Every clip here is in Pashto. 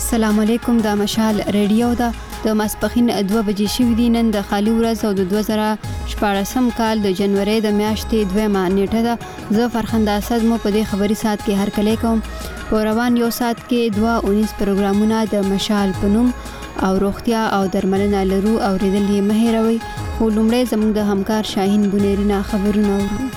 السلام علیکم. د مشال ریډیو د ماسپخین 2 بجې شوې دي. نن د خالی ورځ او د 2014 کال د جنوري د میاشتې 2 نیټه ده. زه فرخنده اسد مو په دې خبري سات کې هر کله کوم. په روان یو سات کې 2:19 پروګرامونه د مشال په نوم او روغتیا او درملنه لرو او ریدل یې مهیروي. خو لومړی زموږ د همکار شاهین بنيرينا خبرونه اورو.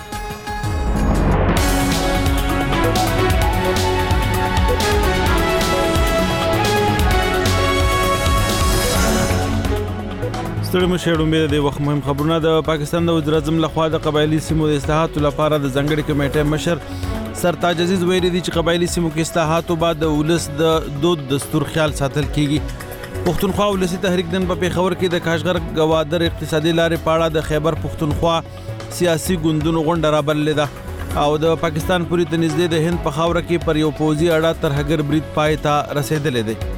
ستړي مشهورم به د وخت مهم خبرونه. د پاکستان د وزیر اعظم لخوا د قبایلی سیمو د اصلاحاتو لپاره د ځنګړي کمیټې مشر سرتاج عزیز ویلي دي چې قبایلی سیمو کې اصلاحاتو بعد د ولس د دود دستور خیال ساتل کیږي. پښتونخوا ولسی تحریک نن په پیښور کې د کاشغر گوادر اقتصادي لارې پاړه د خیبر پښتونخوا سیاسي ګوندونو غونډه رابللې ده او د پاکستان پوری ته نږدې د هند په خاوره کې پر یو پوځي اډه ترهګر برید پای ته رسیدلې ده.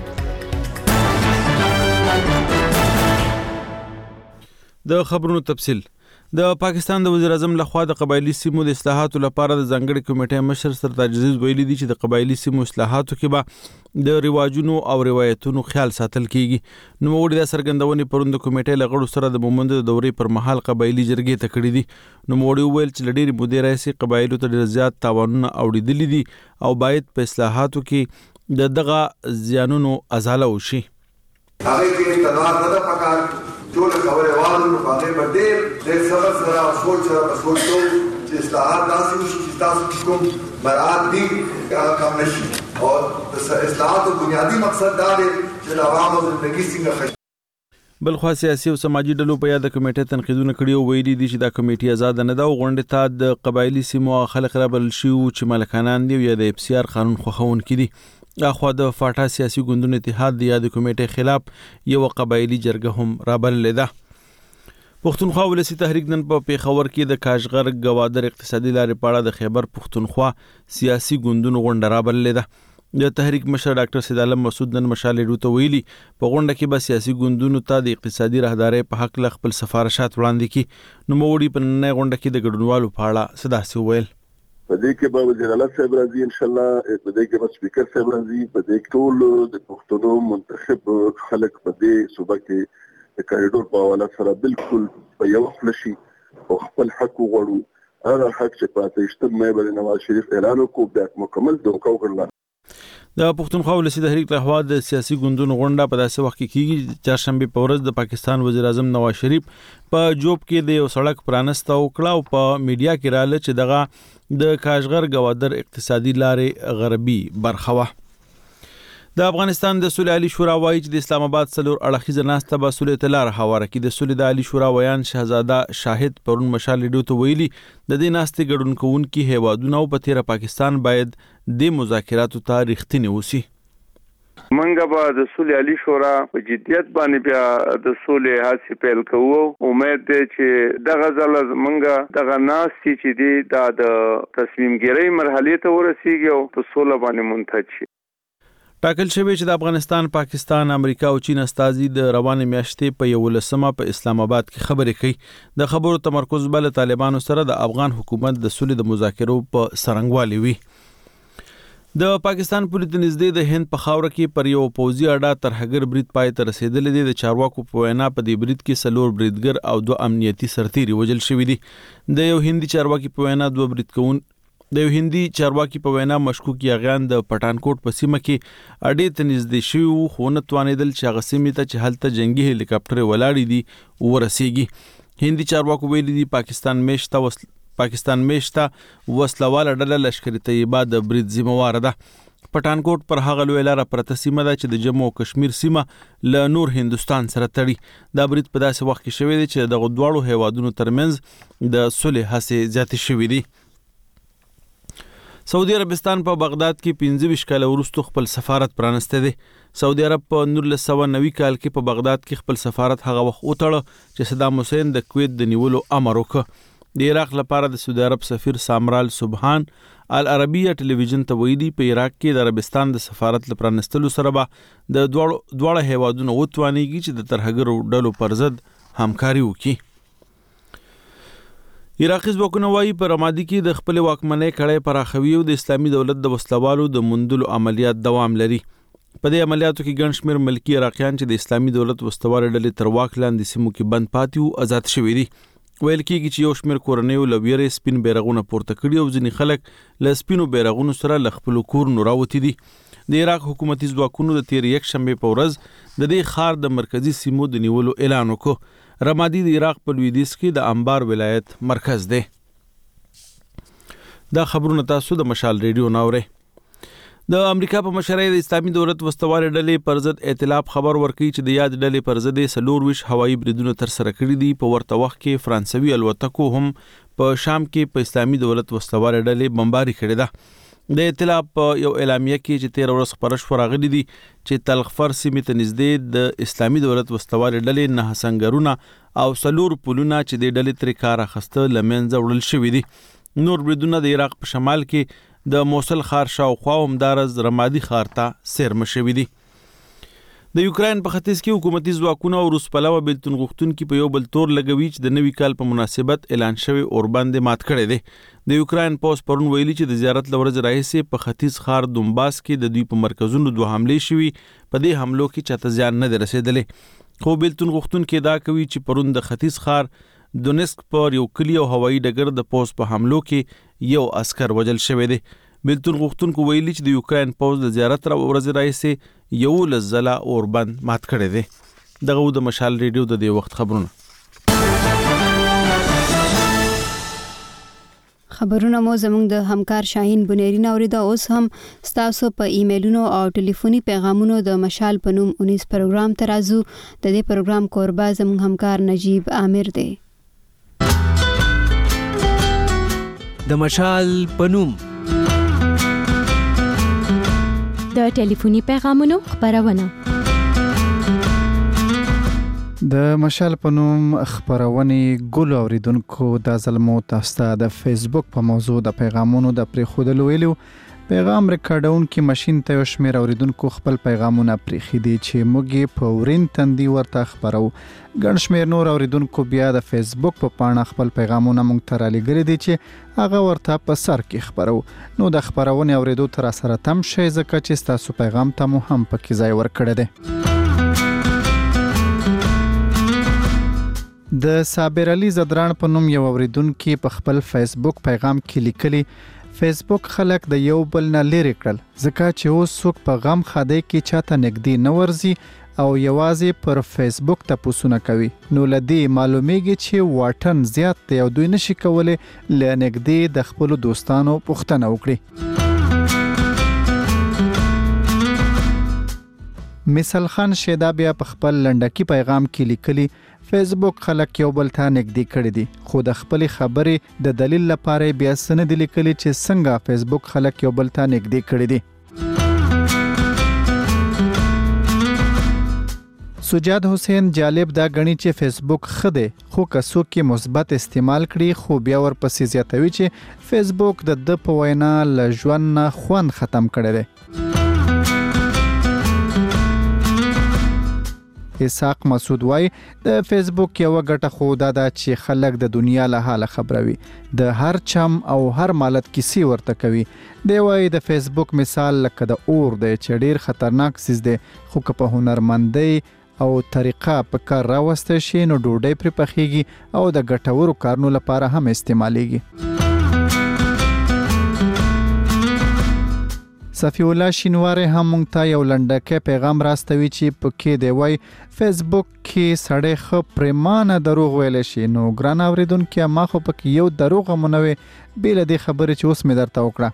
د خبرونو تفصیل. د پاکستان د وزیر اعظم لخوا د قبایلی سیمو د اصلاحاتو لپاره د ځنګړي کمیټې مشر سرتاج عزیز ویلي دي چې د قبایلی سیمو اصلاحاتو کې به د رواجونو او روایتونو خیال ساتل کیږي. نو وړي د سرګندونې پروند کمیټې لغړو سره د مومند د دورې پر مهال قبایلی جرګې ته کړې دي. نو وړي ویل چې لډيري مودې راځي قبایلو ته ډېر زیات تاوانونه اوریدلې دي او باید په اصلاحاتو کې د دغه زیانونو ازاله وشي. هغه کې تدار نه پکار ټول خبره وایو نو هغه په ډېر سبب سره او سوچ سره سوچو چې اصلاحات داسې وشي چې تاسو کوم مراد دي کم نشي او د اصلاحاتو بنیادی مقصد دا دی چې د عوامو زندگی څنګه بلخوا سیاسي او سماجی ډلو په یاد کمیټې تنقیدونه کړي او ویلي دي چې دا کمیټه آزاد نه ده او غونډه ته د قبایلی سیمو خلک رابل شي چې ملکانان دي یا د FCR قانون خوښون کړي. اخوا د فاټا سیاسي ګوندونو اتحاد د یاد کمیټې خلاف یو قبایلی جرګه هم رابللې ده. پښتونخوا ولسی تحریک نن په پیښور کې د کاشغر گوادر اقتصادي لارې پاړه د خیبر پښتونخوا سیاسي ګوندونو غونډه رابللې ده. د تحریک مشر ډاکټر سید عالم مسعود نن مشال ډوته ویلي په غونډه کې به سیاسي ګوندونو ته د اقتصادي راهدارۍ په حق ل خپل سفارشات وړاندې کړي. نو وړي په نن غونډه کې د ګډونوالو په اړه صداسي ویل. پدې کې به وزیر اعلی صاحب راځي ان شاء الله، پدې کې به سپیکر صاحب راځي، پدې کې ټول د پښتنو منتخب خلک پدې صوبه کې د کاریډور په حواله سره بالکل په یو خپل شي او خپل حق وغواړو. هغه حق چې په 28 مې باندې نواز شریف اعلان وکړ بیا مکمل دوکا وکړل. د پښتونخوا ولسی تحریک لخوا د سیاسي ګوندونو غونډه په داسې وخت کې کیږي چهارشنبه په ورځ د پاکستان وزیر اعظم نواز شریف په جوب کې د یو سړک پرانسته وکړه او په میډیا کې رااله چې دغه د کاشغر گوادر اقتصادي لارې غربي برخه. د افغانستان د صلح علی شورا وایي چې د اسلام آباد څلور اړخیزه ناسته به صلح ته لار هواره کړي. د صلح علی شورا ویان شهزاده شاهد پرون مشال ډیو ته ویلي د دې ناستې ګډون کوونکي هیوادونه او په تیر پاکستان باید د مذاکراتو ته رښتینی وسی. منګه به د صلح علی شورا په جديت باندې بیا د صلح هڅې پیل کوو. امید دی چې دغه ځل منګه دغه ناستې چې دی د تصمیم ګیرۍ مرحله ته ورسیږي او په صلح باندې منتج شي. ټاکل شوی چې د افغانستان، پاکستان، امریکا او چین استازي د روانې میاشتې په 11مه په اسلام آباد کې خبرې کوي. د خبرو تمرکز بل طالبانو سره د افغان حکومت د صلح د مذاکرو په سرنګوالي وي. د پاکستان پولیس نږدې د هند په خاوره کې پر یو پوځي اډه ترهګر برید پای ته رسیدلې دي. د چارواکو په وینا په دې برید کې 4 بریدګر او 2 امنیتي سرتیري وژل شوي دي. د یو هندي چارواکي په وینا 2 بریدکون د یو هندي چارواکي په وینا مشکوک یاغیان د پټانکوټ په سیمه کې اډې ته نږدې شوي وو خو نه توانېدل چې هغه سیمې ته چې هلته جنگي هلیکاپټر ولاړې دي ورسیږي. هندي چارواکو ویلي دي پاکستان میشته وسلواله ډله لشکري طیبه د برید ذمہوار ده. پټانکوټ پر هغه لوی لاره پرته سیمه ده چې د جموں او کشمیر سیمه له نور هندستان سره تړي. دا برید په داسې وخت کې شوی دی چې دغه دواړو هیوادونو ترمنځ د صلح هڅې زیاتې شوې دي. سعودي عربستان په بغداد کې 25 کال وروسته خپل سفارت پرانسته دی. سعودي عرب په 1990 کال کې په بغداد کې خپل سفارت هغه وخت وتړ چې صدام حسین د کویت د نیولو امر وکړ. د عراق لپاره د سعودي عرب سفیر سامرال سبحان العربیه ټلویزیون ته ویلي په عراق کې د عربستان د سفارت لپاره پرانستلو سره به د دواړه هیوادونو وتوانیږي چې د ترهګرو ډلو پر ضد همکاري وکړي. عراقي ځواکونه وایي په رمادي کې د خپل واکمنۍ کړۍ پراخوي او د اسلامي دولت د وسلوالو د موندلو عملیات دوام لري. په دې عملیاتو کې ګڼ شمېر ملکی عراقیان چې د اسلامي دولت وسوارې ډلې تر واک لاندې سیمو کې بند پاتې او آزاد شوي دي. ویل کېږي چې یو شمېر کورنیو له ویرې سپین بیرغونه پورته کړي او ځینې خلک له سپینو بیرغونو سره له خپلو کورونو راوتي دي. د عراق حکومتي ځواکونو د تیر یکشنبې په ورځ د دې ښار د مرکزي سیمو د نیولو اعلان وکړ. رمادي د عراق په لویدیځ کې د انبار ولایت مرکز دی. دا خبرونه تاسو د مشال ریډیو ناوړئ. د امریکا په مشرۍ د اسلامي دولت وسوارې ډلې پر ضد ائتلاف خبر ورکړي چې د یاد ډلې پر ضد 24 هوایي بریدونه تر سره کړي دي. په ورته وخت کې فرانسوي الوتکو هم په شام کې په اسلامي دولت وسوارې ډلې بمباري کړې ده. د ائتلاف په یو اعلامیه کې چې 13 ورځې خبره شوه راغلي دي چې تلغفر سیمې ته نږدې د اسلامي دولت وسوارې ډلې 9 سنګرونه او 4 پلونه چې د ډلې ترې کار اخیسته له منځه وړل شوي دي. نور بریدونه د عراق په شمال کې د موصل ښار شاوخوا همدارز رمادي ښار ته څیرمه شوي دي. د یوکراین په ختیځ کې حکومتي ځواکونه او روس پلوه بیلتون غوښتونکي په یو بل تور لګوي چې د نوي کال په مناسبت اعلان شوی اوربند مات کړی دی. د یوکراین پوز پرون ویلي چې د زیارت له ورځې راهیسې په ختیځ ښار دومباس کې د دوی په مرکزونو 2 حملې شوي. په دې حملو کې چاته زیان نه دی رسېدلی. خو بیلتون غوښتونکي دا کوي چې پرون د ختیځ ښار دونسک پر یو کلی او هوایي ډګر د پوز په حملو کې یو عسکر وژل شوی دی. بیلتون غوښتونکو ویلي چې د یوکراین پوز د زیارت را ورځې راهیسې 11 ځله اوربند مات کړی دی. دغه د مشال ریډیو د دې وخت خبرونه. خبرونه مو زموږ د همکار شاهین بنيري نوریدا. اوس هم ستاسو په ایمیلونو او ټلیفوني پیغامونو د مشال په نوم 19 پروګرام ته راځو. د دې پروګرام کوربه زموږ همکار نجیب عامر دی. د مشال په نوم د ټلیفوني پیغامونو خبرونه. د مشال په نوم خبرونې ګل اوریدونکو د ظلمو تاسو ته د فیسبوک په موضوع د پیغامونو د پریښودلو ویلو. پیغام ریکارډونکو ماشين ته یو شمېر اوریدونکو خپل پیغامونه پریښي دي چې موږ په ورین تندي ورته خبرو. ګڼ شمېر نور اوریدونکو بیا د فیسبوک په پاڼه خپل پیغامونه موږ ته رالیږلي دي چې هغه ورته په سر کې خبرو. نو د خبرونې اوریدو تر سره تم شي ځکه چې تاسو پیغام ته مو هم پکې ځای ورکړی دی. د صابر علي زدران په نوم یو اوریدونکو په خپل فیسبوک پیغام کې لیکلي فیسبوک خلک د یو بل نه لري کړل ځکه چې اوس څوک په غم خاده کې چاته نږدې نه ورځي او یوازې پر فیسبوک تاسو نه کوي. نو لدی معلومیږي چې واټن زیات دی او دوی نشي کولای ل نږدې د خپل دوستانو پوښتنه وکړي. مثال خان شیدا بیا په خپل لنډکی پیغام کې لیکلي فیسبوک خلک یو بل ته نږدې کړي دي خو د خپل خبرې د دلیل لپاره بیا سند لیکلي چې څنګه فیسبوک خلک یو بل ته نږدې کړي دي. سجاد حسین جالب دا غني چې فیسبوک خده خو کسو کې مثبت استعمال کړي خو بیا ورپسې زیاتوي چې فیسبوک د په وینا ل ژوند نه خوند ختم کړي دي. اسحاق مسعود وای د فیسبوک یو غټه خو دا چې خلک د دنیا له حاله خبروي د هر چم او هر مالت کیسې ورته کوي. دی وای د فیسبوک مثال لکه د اور دی چې ډیر خطرناک سیز دی خو که په هنرمندۍ او طریقه په کار راوسته شي نو ډوډۍ پر پخېږي او د ګټورو کارونو لپاره هم استعمالېږي. صفی الله شینواری هم مونږ ته یو لنډکه پیغام راستوي چې پکې دی وای فیسبوک کې سړی خو پریمانه دروغ ویل شي. نو ګران اوریدونکو ما خو پکې یو دروغ مونوي بیل د خبرې چې اوس مې درته وکړه.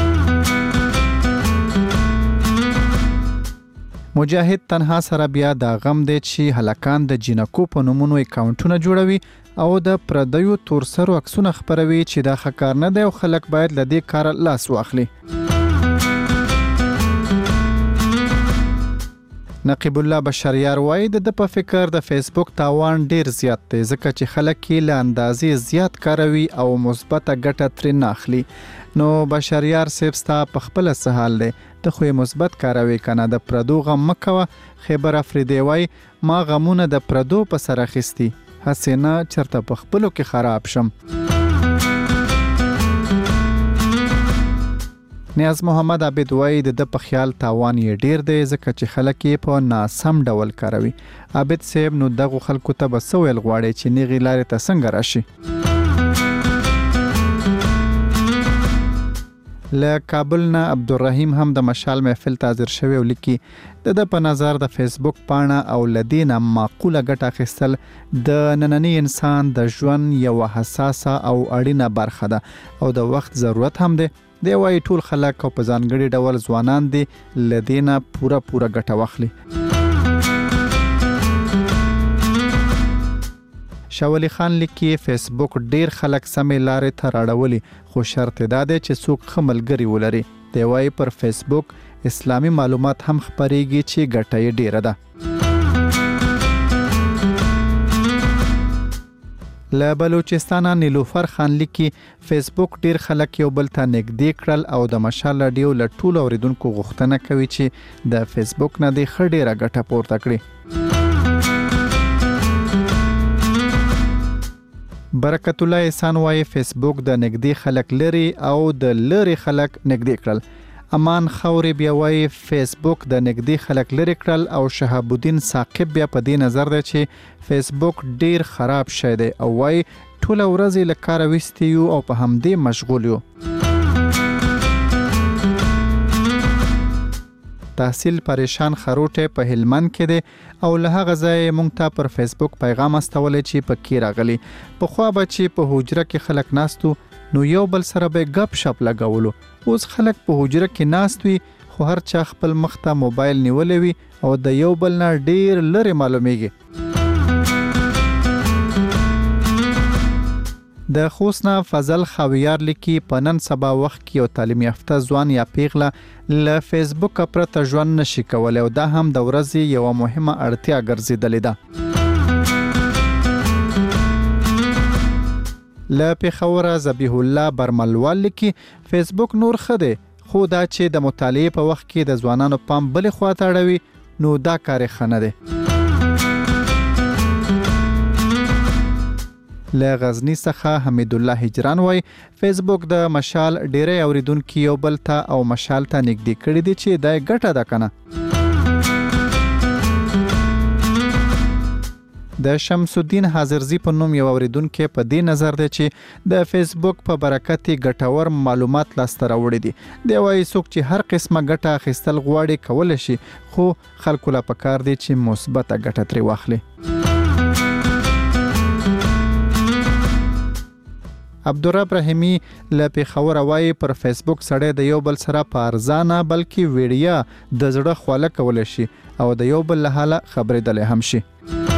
مجاهد تنها سره بیا دا غم دی چې هلکان د جنکو په نومونو اکاونټونه جوړوي او د پردیو تورسرو عکسونه خبروي چې دا ښه کار نه دی او خلک باید له دې کار لاس واخلي. نقیب الله بشریار وای د په فکر د فیسبوک تاوان ډیر زیات دی ځکه چې خلک یې له اندازې زیات کاروي او مثبت ګټه ترې نه اخلي. نو بشریار صاحب ستا په خپل سهال دی ته خو مثبت کاروي کنه د پردو غم مکوه. خبر افریدی وای ما غمونه د پردو په سر اخیستی هسې نه چرته په خپلو کې خراب شم. نیاز محمد عابد وایي د په خیال تاوان یې ډیر دی ځکه چې خلک یې په ناسم ډول کاروي. عابد صاحب نو دغه خلکو ته به څه ویل غواړي چې نیغې لارې ته څنګه راشي؟ له کابل نه عبدالرحیم هم د مشال محفل ته حاضر شوی او لیکي د په نظر د فیسبوک پاڼه او لدینه معقوله ګټه اخیستل د نننی انسان د ژوند یو حساسه او اړینه برخه ده او د وخت ضرورت هم دی. دی وايي ټول خلک او په ځانګړي ډول ځوانان دي لدینه پوره ګټه واخلي. شاولی خان لیکي فیسبوک ډیر خلک سمې لارې ته راړولي خو شرط دا دی چې څوک ښه ملګري ولري. دی وايي پر فیسبوک اسلامي معلومات هم خپریږي چې ګټه یې ډیره ده. له بلوچستان نیلوفر خان لیکي فیسبوک ډیر خلک یو بل ته نږدې کړل او د مشال رادیو له ټولو اوریدونکو غوښتنه کوي چې د فیسبوک نه د ښه ډیره ګټه پورته کړي. برکت الله احسان وايي فیسبوک د نږدې خلک لري او د لري خلک نږدې کړل. امان خوري بیا وايي فیسبوک د نږدې خلک لري کړل او شهاب الدین ثاقب بیا په دې نظر دی چې فیسبوک ډیر خراب شی دی او وايي ټول ورځ له کار وستیو او په همدې مشغول یو. تحصیل پریشان خروټه په هلمند کې دی او له هغه ځای مونږ ته پر فیسبوک پیغام استولې چې پکې راغلی. په خو به چې په حجره کې خلک ناستو نو یو بل سره به غپ شپ لګولو. اوس خلک په حجره کې ناست وي خو هر چا خپل مخ ته موبایل نیولې وي او د یو بل نه ډیر لري معلومیږي. د خوسنا فضل خویار لیکي په نن سبا وخت کې یو تعلیم یافته ځوان یا پیغله له فیسبوک پرته ژوند نشي کولای او دا هم د ورځې یو مهمه اړتیا ګرځیدلې ده. له پیښور ذبیح الله برملوال لیکي فیسبوک نور خده خو دا چې د مطالعې په وخت کې د ځوانانو پام بل خوا ته اړوي نو دا کار خنه ده. له غزنی څخه حمید الله هجران وای فیسبوک د مشال ډیره اوریدونکو یو بل ته او مشال ته نږدې کړی دي چې دای ګټه ده کنه. د شمس الدین حاضرزی په نوم یو اوریدونکو په دې نظر دی چې د فیسبوک په برکت ګټور معلومات لاسته راوړي دي. دی وايي څوک چې هر قسمه ګټه اخیستل غواړي کولای شي خو خلکو لا پکار دي چې مثبته ګټه ترې واخلي. عبدالرب رحیمی له پیښور وايي پر فیسبوک سړی د یو بل سره په ارزانه بلکې ویډیا د زړه خواله کول شي او د یو بل له حاله خبرېدل هم شي.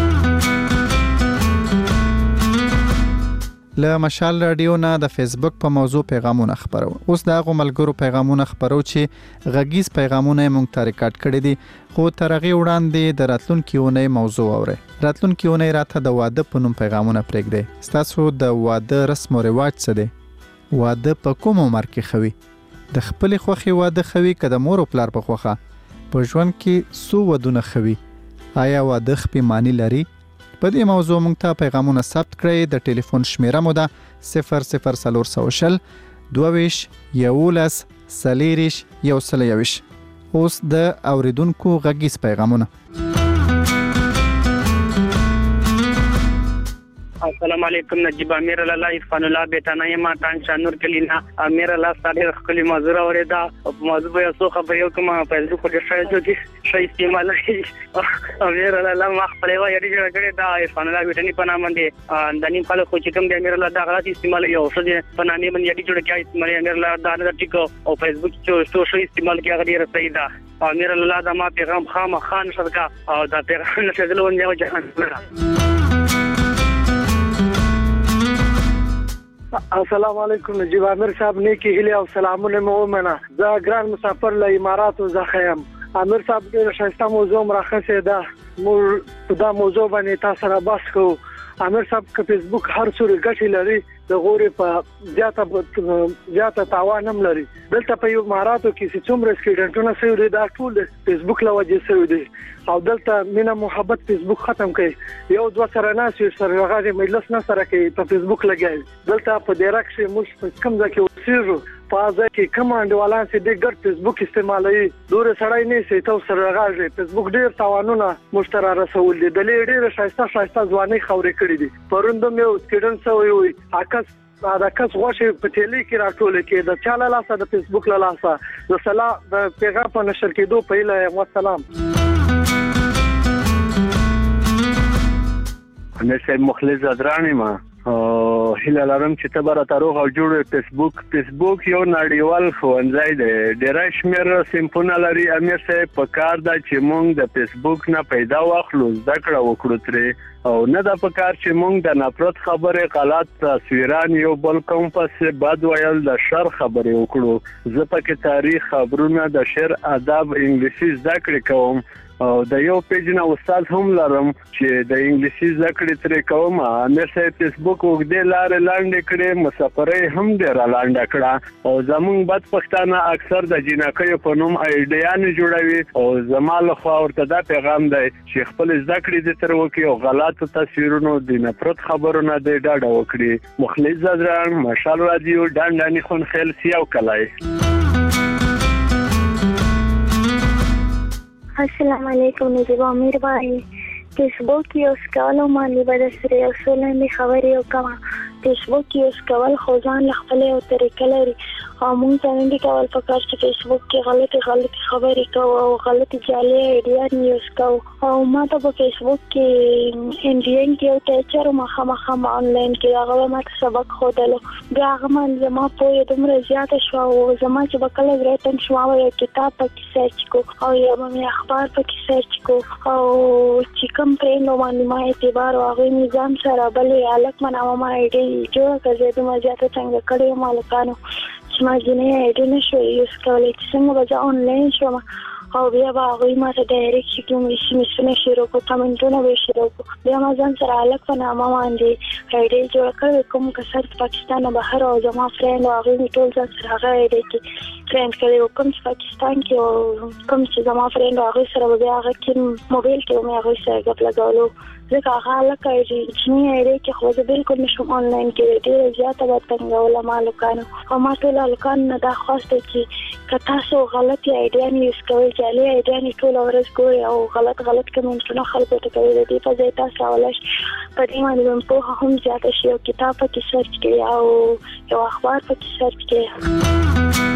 له مشال رادیو نه د فیسبوک په موضوع پیغامونه خبرو. اوس د هغو ملګرو پیغامونه خبرو چې غږیز پیغامونه مونږ ته ریکارډ کړي دي خو تر هغې وړاندې د راتلونکي اونۍ موضوع اورئ. راتلونکي اونۍ راته د واده په نوم پیغامونه پرېږدئ. ستاسو د واده رسم او رواج څه دی؟ واده په کوم عمر کې ښه وي؟ د خپلې خوښې واده ښه وي که د مور او پلار په خوښه؟ په ژوند کې څو ودونه ښه وي؟ آیا واده خپې معنی لري؟ په دې موضوع مونږ ته پیغامونه ثبت کړئ. د ټلیفون شمیره مو ده 00420 22 11 40 121. اوس د اوریدونکو غږیز پیغامونه. السلام علیکم. نجیب امیر الله عرفان الله بیتانه ما تان شانور کلینا امیر الله ستاره خپل موضوع اوریدا او موضوع به سو خبر یو کوم په فیسبوک کې شای جو کې شای استعمال امیر الله ما خپل وایي چې کړه دا عرفان الله بیتانی په نام باندې د نیم خلک خو چې کوم د امیر الله دا غلط استعمال یو څه دي په نامې باندې جوړ کې استعمال امیر الله دا نه ټیکو او فیسبوک چې شای استعمال کې هغه ډیره صحیح ده. امیر الله دا ما پیغام خان شرکا او دا پیغام نشدل ونیو جهان. السلام علیکم. نجیب امیر صاحب نیکی هیله او سلامونه مو ومنه. زه ګران مسافر له اماراتو څخه یم. امیر صاحب ډېر ښایسته موضوع راخصه ده. موږ دا موضوع باندې تاسو سره بحث کوو. امیر صاحب که فیسبوک هر څوره ګټي لري د غوري په زیاته تاوان هم لري. دلته په اماراتو کې چې څومره سټوډنټونه سوي دا ټول فیسبوک له وجې سوي دي او دلته مینا محبت فیسبوک ختم کړي. یو دوه سره ناس یو سره هغه مجلس نه سره کوي په فیسبوک لګي. دلته په ډیرک شي موږ کم ځکه وسیرو پازه کې کمانډوالان چې د ګډ فیسبوک استعمالوي دور سړی نه سي تاسو سره راغلی فیسبوک ډیر تاوانونه مشترک رسول دي د ډیر شایسته ځواني خوري کړی دي پروندم یو سټوډنټ سوی وي اکس دا کس غوښه په ټیلی کې راټول کې د چاله لاسه د فیسبوک لاسه د سلام د پیغام په نشر کېدو په اله والسلام نشه مخلص ادرانی ما هله لرم چې تبره تاروغ او جوړ فیسبوک یو نړیوال ښوونځی دی ډېر شمېر سیمپونه لري امیر صاحب په کار دا چې موږ د فیسبوک نه پیدا واخلو زده کړه وکړو ترې او نه د پکار چې موږ د نفرت خبره غلط تصویران یو بل کوم پس بد ویل د شر خبره وکړو زه پکې تاریخ خبرونه د شعر ادب انګلیسي زده کړې کوم او د یو پیج نه استاد هم لرم چې د انګلیسي زده کړې ترې کوم امیر صاحب فیسبوک وګړي لارې لاندې کړې مسافرې هم ډېر لاندې کړه او زمونږ بد پښتانه اکثر د جنکیو په نوم ایډیان جوړوي او زماله خو ورته دا پیغام دی چې خپل زده کړې دې تر وکي او غلط تصویرونو د نفرت خبرونه دې ډاډه وکړي مخلص زدران مشال رادیو ډانډانی خون خیل سیاو کلای السلام علیکم نجیب امیر بھائی فیسبوک یوز کولو مالی به د سری اصولن خبرې وکړه فیسبوک یوز کول خو ځان خپل او طریقې لري او موږ څنګه کول پکار چې فیسبوک کې غلطي خبرې کوو او غلطي جعلي ایډیا یوز کوو او ما ته په فیسبوک کې انډین کې یو ټیچر مخامخ آنلاین کې هغه ما ته سبق ښودلو بیا هغه ما زما پوهه دومره زیاته شوه او زما چې به کله ورته شوه یو کتاب پکې سرچ کو او یا مې اخبار پکې سرچ کو او چې کوم پرېنو باندې ما اعتبار او هغه نظام سره بلې الک منه ما ایډي جوړه کړې دومره زیاته څنګه کړې مالکانو چې ما جنې ایډي نشو یوز کولای چې څنګه به آنلاین شوم او بیا به هغوی ما ته ډایرکټ چې کوم ایسمسونه شروع کړو کمنټونه به شروع کړو بیا ما ځان سره هلک په نامه باندې ایډي جوړه کړې کوم کسان پاکستان نه بهر او زما فرینډ او هغوی مې ټول ځان سره هغه ایډي کې فرینډ کړی و کوم چې پاکستان کې او کوم چې زما فرینډ او هغوی سره به بیا هغه کې موبایل کې مې هغوی سره ګپ لګولو ځکه هغه هلک چینی ایډي کې خو زه بالکل نشم آنلاین کې ډېره زیاته به تنګوله ما هلکانو او ما ټول هلکانو نه دا خواست دی چې که تاسو غلطي ایډیانې یوز کوئ جعلي ایډیانې ټوله ورځ ګورئ او غلط کمنټونه خلکو ته کوي د دې په ځای تاسو راولی شئ په دې باندې به پوهه هم زیاته شي او کتاب پکې سرچ کړئ او یو اخبار پکې سرچ کړئ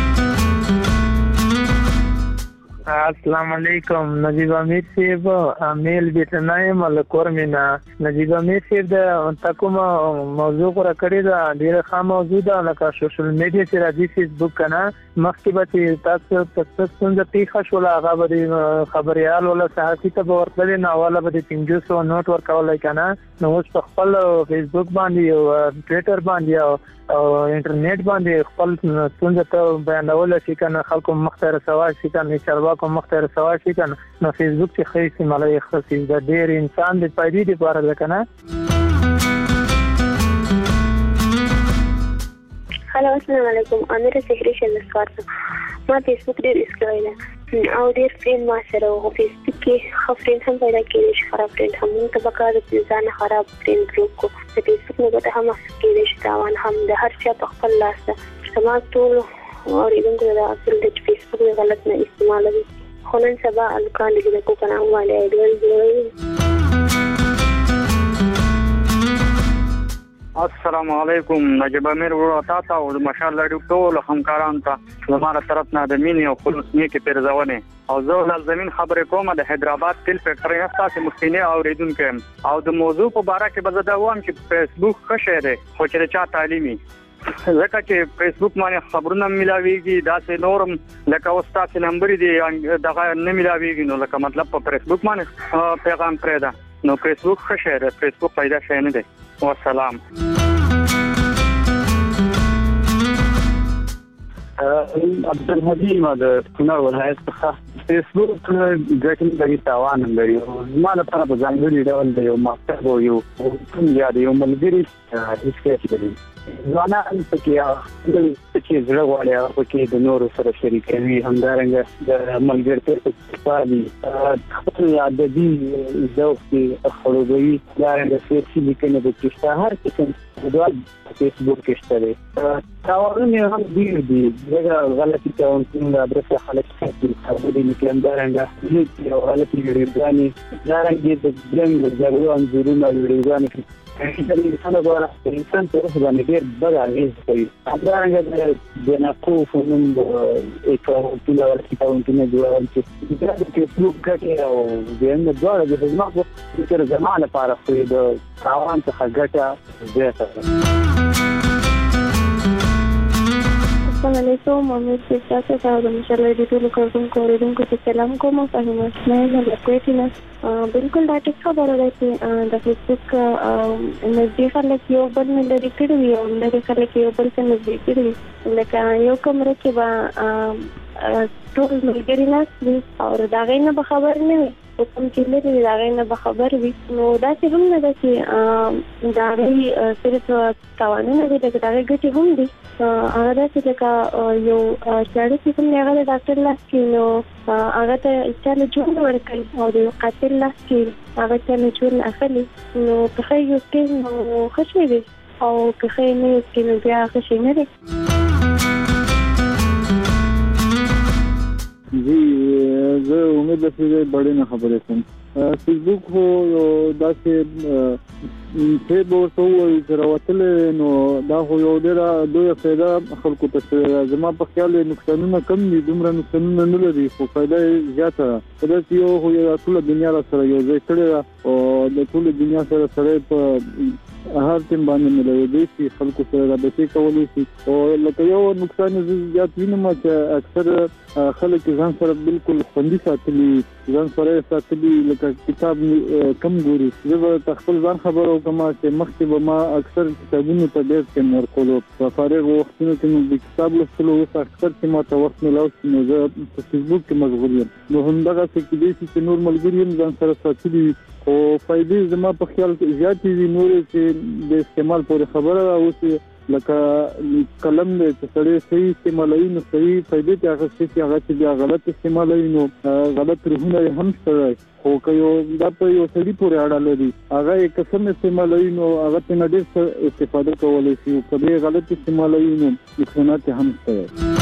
السلام علیکم نجیب امیر صاحب امیل بیتنای ملکور مینا نجیب امیر صاحب د تکوم موضوع را کړی دا ډیره ښه موضوع ده لکه سوشل میډیا چې راځي فیسبوک کنه مخکې به تاسو څنګه پیښه شول هغه به خبريال ولا صحافي ته ورتلې نه اوله به 300 نوٹ ورکول کنه نو اوس په خپل فیسبوک باندې او ټوئیټر باندې او انټرنیټ باندې خپل څنګه ته بیانول شي کنه خلکو مختار سوا شي کنه چارواکو مختار سوا شي کنه نو فیسبوک چې خې استعمالوي خاصي د ډېر انسان د پایدې لپاره ده کنه هلو السلام علیکم امیر سحری شلسوار ما فیسبوک ډېر استعمال او ډېر فرند ما سره او فیسبوک کې خبرین هم پیدا کېږي چې خراب فرند هم ته بکار د ځان خراب فرند ګروپ کو د فیسبوک نه ګټه هم کېږي چې تاوان هم د هر چا په خپل لاس ده سما ټول او ریدونکو د اصل د فیسبوک غلط نه استعمالوي خو نن سبا الکان د کو کنه باندې ایډیال جوړوي السلام علیکم نجیب امیر ورو تاسو او ماشاءالله ډېر همکاران ته زموږ طرف نه د مینې او خلوص نیکه پیرزونه او زه زمين خبرې کوم د حیدرآباد تل فیکټری هسته مخکینه اوریدونکو او د موضوع په اړه کې به زه وایم چې فیسبوک ښه شی دی خو چې چا تعلیمي ځکه چې فیسبوک باندې خبرونه ملاويږي دا څه نورم لکه اوس تاسو نمبر دی دغه نه ملاويږي نو لکه مطلب په فیسبوک باندې پیغام پرې ده نو فیسبوک ښه شی دی فیسبوک پیدا شي نه دی والسلام عبدالحلیم د کونړ ولایت څخه فیسبوک د کومې تاوان لري ما لپاره په ځانګړي ډول د یو مکتب او یو کوم یاد یو ملګری هیڅ کې ځوانان پکې چې زړه غواړي پکې د نورو سره شریکوي، همدارنګه د ملګرتیا په اړه خپل عادي ذوق کې خړوبوي، همدارنګه سیاسي لیکنه د کیسه هر قسم د فیسبوک کې شته. تاوانونه هم ډیر دي، دا غلطي تاوانونه د برسه خلک کوي، خبرې لیکي، همدارنګه یو غلطي ویډیوګانې دارنګه د جنګ جګړو انځورونه ویډیوګانې انسان په روح باندې ډېر بد اغېز کوي. همدارنګه د ناقو فنون اکاونټونه ورکوونکي جوړول چې د فیسبوک ګټې او د دواړو د خدمات په تر زمانه لپاره خو د تاوان څخه ګټه زیاته ده. السلام علیکم، امید چې تاسو ته د مشاله د ټولو کوونکو ته سلام کوم. فهمه اسماعیل د کوټینس بالکل دا ټیک خبره ده چې د فیسبوک نږدې خلک یو بل نه لري کړي وي او لري خلک یو بل څخه نږدې کړي وي، لکه یو کمره کې به ټول ملګري ناست وي او دا غي نه به خبر نه وي، کوم چې لري دا غي نه به خبر وي. نو دا چې هم نه ده چې دا غي صرف قوانینو دي، دا غي ګټي هم دي. هغه د چې لکه یو چاړي چې کوم هغه د ډاکټر لاس کې نو هغه ته چې جوړ ورکړي او د قاتل لاس کې هغه چې جوړ اخلي، نو په یو کې نو خوشي وي او که نه یو کې نو بیا خوشي نه وي. جی زه امید لرم چې ډېر خبرې کوم. فیسبوک هو داسې په ورته وایي چې راوتل نو دا خو یو ډېره لویه فایده خلکو ته زما په خیال نقصانونه کم دي، دومره نقصانونه نه لري خو فایده یې زیاته ده. په داسې یو خو ټوله دنیا سره یو ځای کړې ده او د ټولې دنیا سره سړی په هر ټیم باندې ملوي شي، خلکو سره رابطې کولی شي. او لکه یو نقصان زیات وینم چې اکثر خلک ځان سره بالکل خوندي ساتلي، ځان سره ساتلي، لکه کتاب کم ګوري. زه به خپل ځان خبرو کوم چې مخکې به ما اکثر کتابونو ته ډېر ټیم ورکولو، په فارغ وختونو کې نو د کتاب لوستلو اوس اکثر چې ما ته وخت ملاو شي نو زه په فیسبوک کې مشغول یم. نو همدغسې کېدای شي چې نور ملګري هم ځان سره ساتلي وي خو فایدې زما په خیال زیاتې وي، نورې چې د استعمال پورې خبره ده. اوس لکه قلم دی چې سړی صحیح استعمالوي نو صحیح فایدې ته اخیستې شي، هغه چې بیا غلط استعمالوي نو غلط روحونه یې هم شته. خو که یو دا په یو سړي پورې اړه لري، هغه یې که سم استعمالوي نو هغه ترې ډېر څه استفاده کولی شي، او که یې غلط استعمالوي نو نقصانات یې هم شته.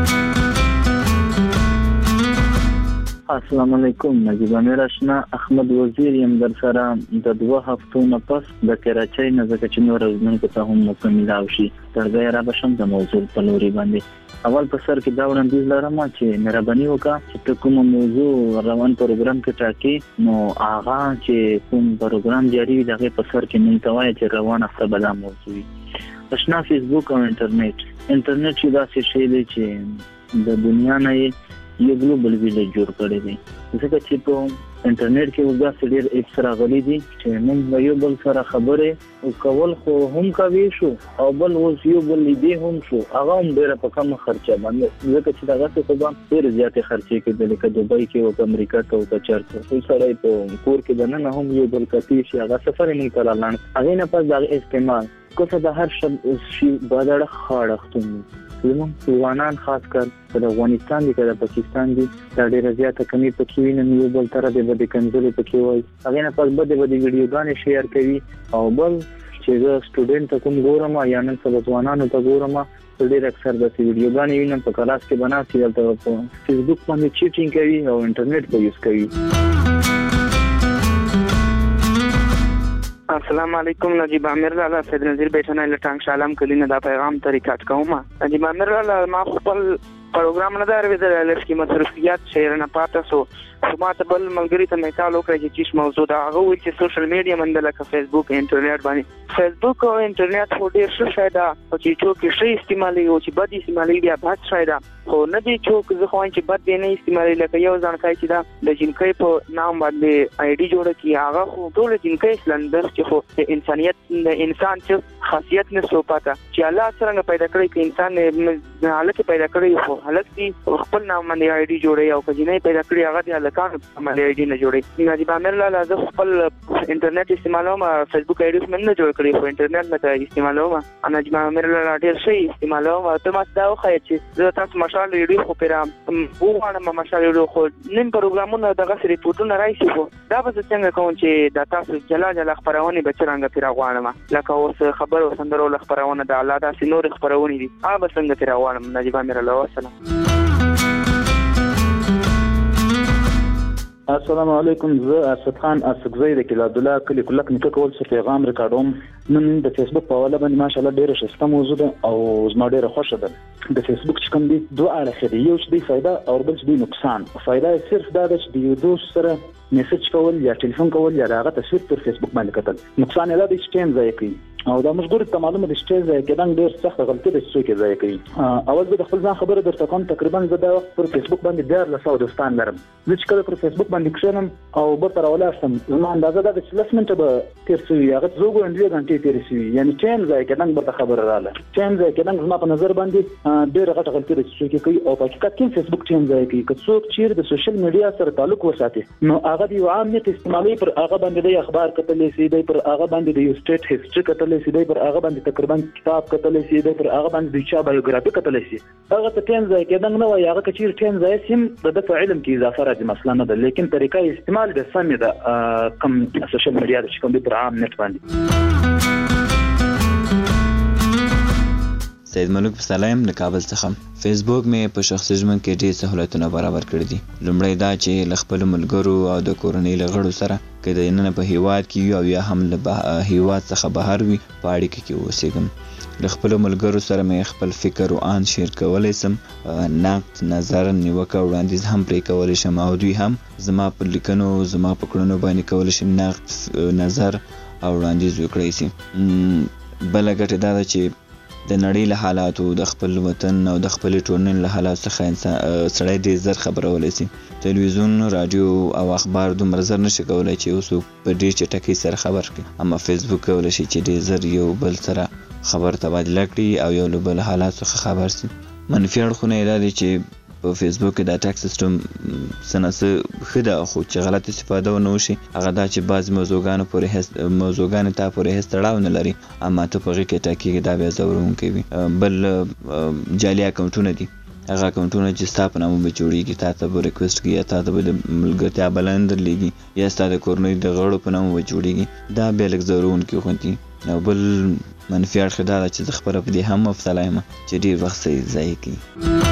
السلام علیکم، نجیب امیر آشنا، احمد وزیر یم در سره د 2 هفتو نه پس د کراچۍ نه، ځکه چې نور ازمنکو ته هم موقع ملاو شي تر ځای را بشم د موضوع په لوري باندې. اول په سر کې دا وړاندیز لرم چې مهرباني وکړه چې ته کوم موضوع روان پروګرام کې ټاکي نو هغه چې کوم پروګرام جاری وي دغه په سر کې مونږ ته وایي چې روان هفته بل موضوع وي. آشنا فیسبوک او انټرنیټ یو داسې شی دی چې د دنیا نه یو ګلوبل ویلیج جوړ کړی دی، ځکه چې په انټرنیټ کې وګورئ ډېر اپس راغلي دي چې موږ یو بل سره خبرې او کول خو هم کوي شو او بل اوس یو بل لیدې هم شو، هغه هم ډېره په کم خرچه باندې، ځکه چې دغه څه په ډېر زیاتې خرچې کېدل، لکه دوبۍ کې او امریکا ته او چرته خو سړی په کور کې دننه هم یو بل کتی شي، هغه سفر یې موږ ته لاړ هغې نه پس دغه استعمال کوڅه د هر شي بادړه خاړختون زموږ ځوانان خاص کر د افغانستان دي که د پاکستان دي دا ډېره زیاته کمي پکې وینم، یو بل طرح د بدې کنځلې پکې وایي، هغې نه پس بدې ویډیوګانې شیر کوي. او بل چې زه سټوډنټ ته کوم ګورم یا نن سبا ځوانانو ته ګورم ډېر اکثر داسې ویډیوګانې وینم په کلاس کې به ناست وي هلته په فیسبوک باندې چیټینګ کوي او انټرنیټ به یوز کوي. السلام علیکم، نجیب امیر لالا سید نظیر بیٹھنا لټانګ شالم کلینه دا پیغام ته ریکارډ کوم. نجیب امیر لالا ما خپل پروګرام نه دار ویل لکه مصرفیات شهر نه پاتې سو ما ته بل ملګری ته میتال وکړي چې چیش موضوع دا هغه وی چې سوشل میډیا من لکه فیسبوک انټرنیټ باندې فیسبوک او انټرنیټ خو ډیر ښه شای دا چې څوک یې استعمالي او چې بد استعمالي بیا بد شای دا خو نه دی څوک زه خو چې بد دی نه استعمالي، لکه یو ځانکای چې دا د جنکۍ په نام باندې آی ډي جوړه کی هغه خو ټول جنکۍ سلندر چې خو د انسانیت د انسان چې خاصیت نه سو پاته چې الله څنګه پیدا کړی کې انسان نه حالت پیدا کړی خو هلک دي خپل نام باندې آی ډي جوړي او کجنې پیدا کړی هغه د هلکانو باندې آی ډي نه جوړي. نجیب عامر لاله زه خپل انټرنیټ استعمالوم، فیسبوک آی ډي هم نه جوړ کړی، خو انټرنیټ نه استعمالوم. نجیب عامر لاله ډیر شي استعمالوم. ته ما دا وخایې چې زه تاسو مشال ریډیو خو پیرام وګورم، مشال ریډیو خو نن پروګرامونه دغه ریپورتونه راځي، خو دا به څنګه کوم چې د تاسو جلا خبرونه به څنګه پیراغوانم، لکه اوس خبرو سندرو خبرونه د الله د سينور خبرونه دي هغه څنګه پیراغوانم. نجیب عامر الله والسلام. السلام علیکم. زه اسد خان اسدزی د کلا عبدالله کلی کلک نیکه کول څه پیغام ریکارډوم. نن د فیسبوک په حواله باندې ماشاءالله ډیره ښه موضوع ده او زما ډیره خوښه ده. د فیسبوک چې کوم دي دوه اړخ دي، یو چې دی فائدہ او بل چې دی نقصان. فائدہ صرف دا ده چې د یو دوست سره میسج کول یا ټلیفون کول یا هغه تصویر پر فیسبوک باندې کتل. نقصان یې دا دی چې ټایم ضایع کوي او دا موږ ګورو ته معلومه ده چې ضایع کېدل ډیر سخت غلطي ده چې څوک ضایع کوي. اول به خپل ځان خبره درته کوم، تقریبا زه دا وخت پر فیسبوک باندې 1400 دوستان لرم. زه چې کله پر فیسبوک باندې کښېنم او به تر ولاشم زما اندازه ده چې 10 منټه به تیر شي، هغه زه ګورم 2 غنټې تیر شي، یعنی ټایم ضایع کېدل به خبره رااله. ټایم ضایع کېدل زما په نظر باندې ډیر غټه غلطي ده چې څوک کوي او په حقیقت کې فیسبوک ټایم ضایع کوي. که څوک چیر د سوشل میډیا سره تعلق وساتي نو هغه دی عام نت استعمالي، پر هغه باندې د اخبار کتلې سي، دی پر هغه باندې د یو سټیټ هیستوري کتلې سي، دی پر هغه تقریبا کتاب کتلې شي، د پر هغه باندې د چا بایوګرافي کتلې شي. هغه ته ټایم ضایع کېدل نه وایي، هغه کچیر ټایم ضایع سیم د علم کې اضافه راځي، مسله نه ده، لیکن طریقه استعمال د سمې ده کم سوشل میډیا د کوم پر عام نت باندې. سید ملک سلام د کابل څخه. فیسبوک مې په شخصي ژوند کې ډېر سہولتونه برابر کړي دي. لومړی دا چې له خپلو ملګرو او د کورنۍ له غړو سره که د نن په هیواد کې یو او یا هم له هیواد څخه بهر وي په اړیکه کې اوسېږم. له خپلو ملګرو سره مې خپل فکر او آن شیر کولی سم، نقد، نظر، نیوکه، وړاندیز هم پرې کولی شم او دوی هم زما په لیکنو، زما په کړنو باندې کولی شم نقد، نظر او وړاندیز وکړی شي. بله ګټه دا ده چې د نړۍ له حالاتو، د خپل وطن او د خپلې ټولنې له حالاتو څخه سړی ډېر زر خبرولی شي. تلویزیون، رادیو او اخبار دومره زر نشي کولی چې اوس په ډېر چټکۍ سره خبر کړي، اما فیسبوک کولی شي چې ډېر زر یو بل سره خبر تبادله کړي او یو له بل حالات څخه خبر شي. منفي اړخونه یې دا دي چې په فیسبوک کې د ټیګ سیستم څه ښه ده، خو چې غلط استفاده ونه وشي هغه دا چې بعضې موضوعګانو ته پورې هېڅ تړاو نه لري، اما ته په هغې کې ټاکېږي، دا بیا ځورونکی وي. بل جعلي اکاونټونه دي، هغه اکاونټونه چې ستا په نامه به جوړېږي، تا ته به ریکویسټ کوي یا تا ته به د ملګرتیا بلنه درلېږي یا ستا د کورنۍ د غړو په نامه به جوړېږي، دا بیا لږ ځورونکي غوندي. او بل منفي اړخ دا ده چې زه خپله په دې هم مبتلا یم چې ډېر وخت یې ضایع کوي.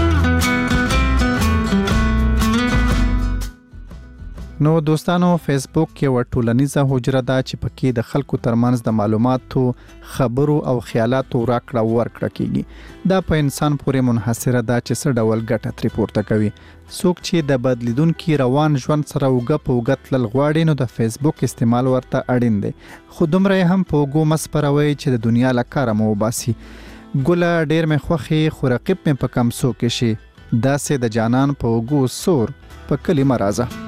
نو دوستانو، فیسبوک یو ټولنیزه حجره ده چې پکې د خلکو ترمنځ د معلوماتو، خبرو او خیالاتو راکړه ورکړه کیږي. دا په انسان پورې منحصره ده چې څه ډول ګټه ترې پورته کوي. څوک چې د بدلیدونکي روان ژوند سره اوږه په اوږه تلل غواړي نو د فیسبوک استعمال ورته اړین دی، خو دومره یې هم په اوږو مه سپروئ چې د دنیا له کاره مو وباسي. ګله ډېر مې خوښې خو رقیب مې په کمسو کې شي، داسې د جانان په اوږو سور په کلي مه راځه.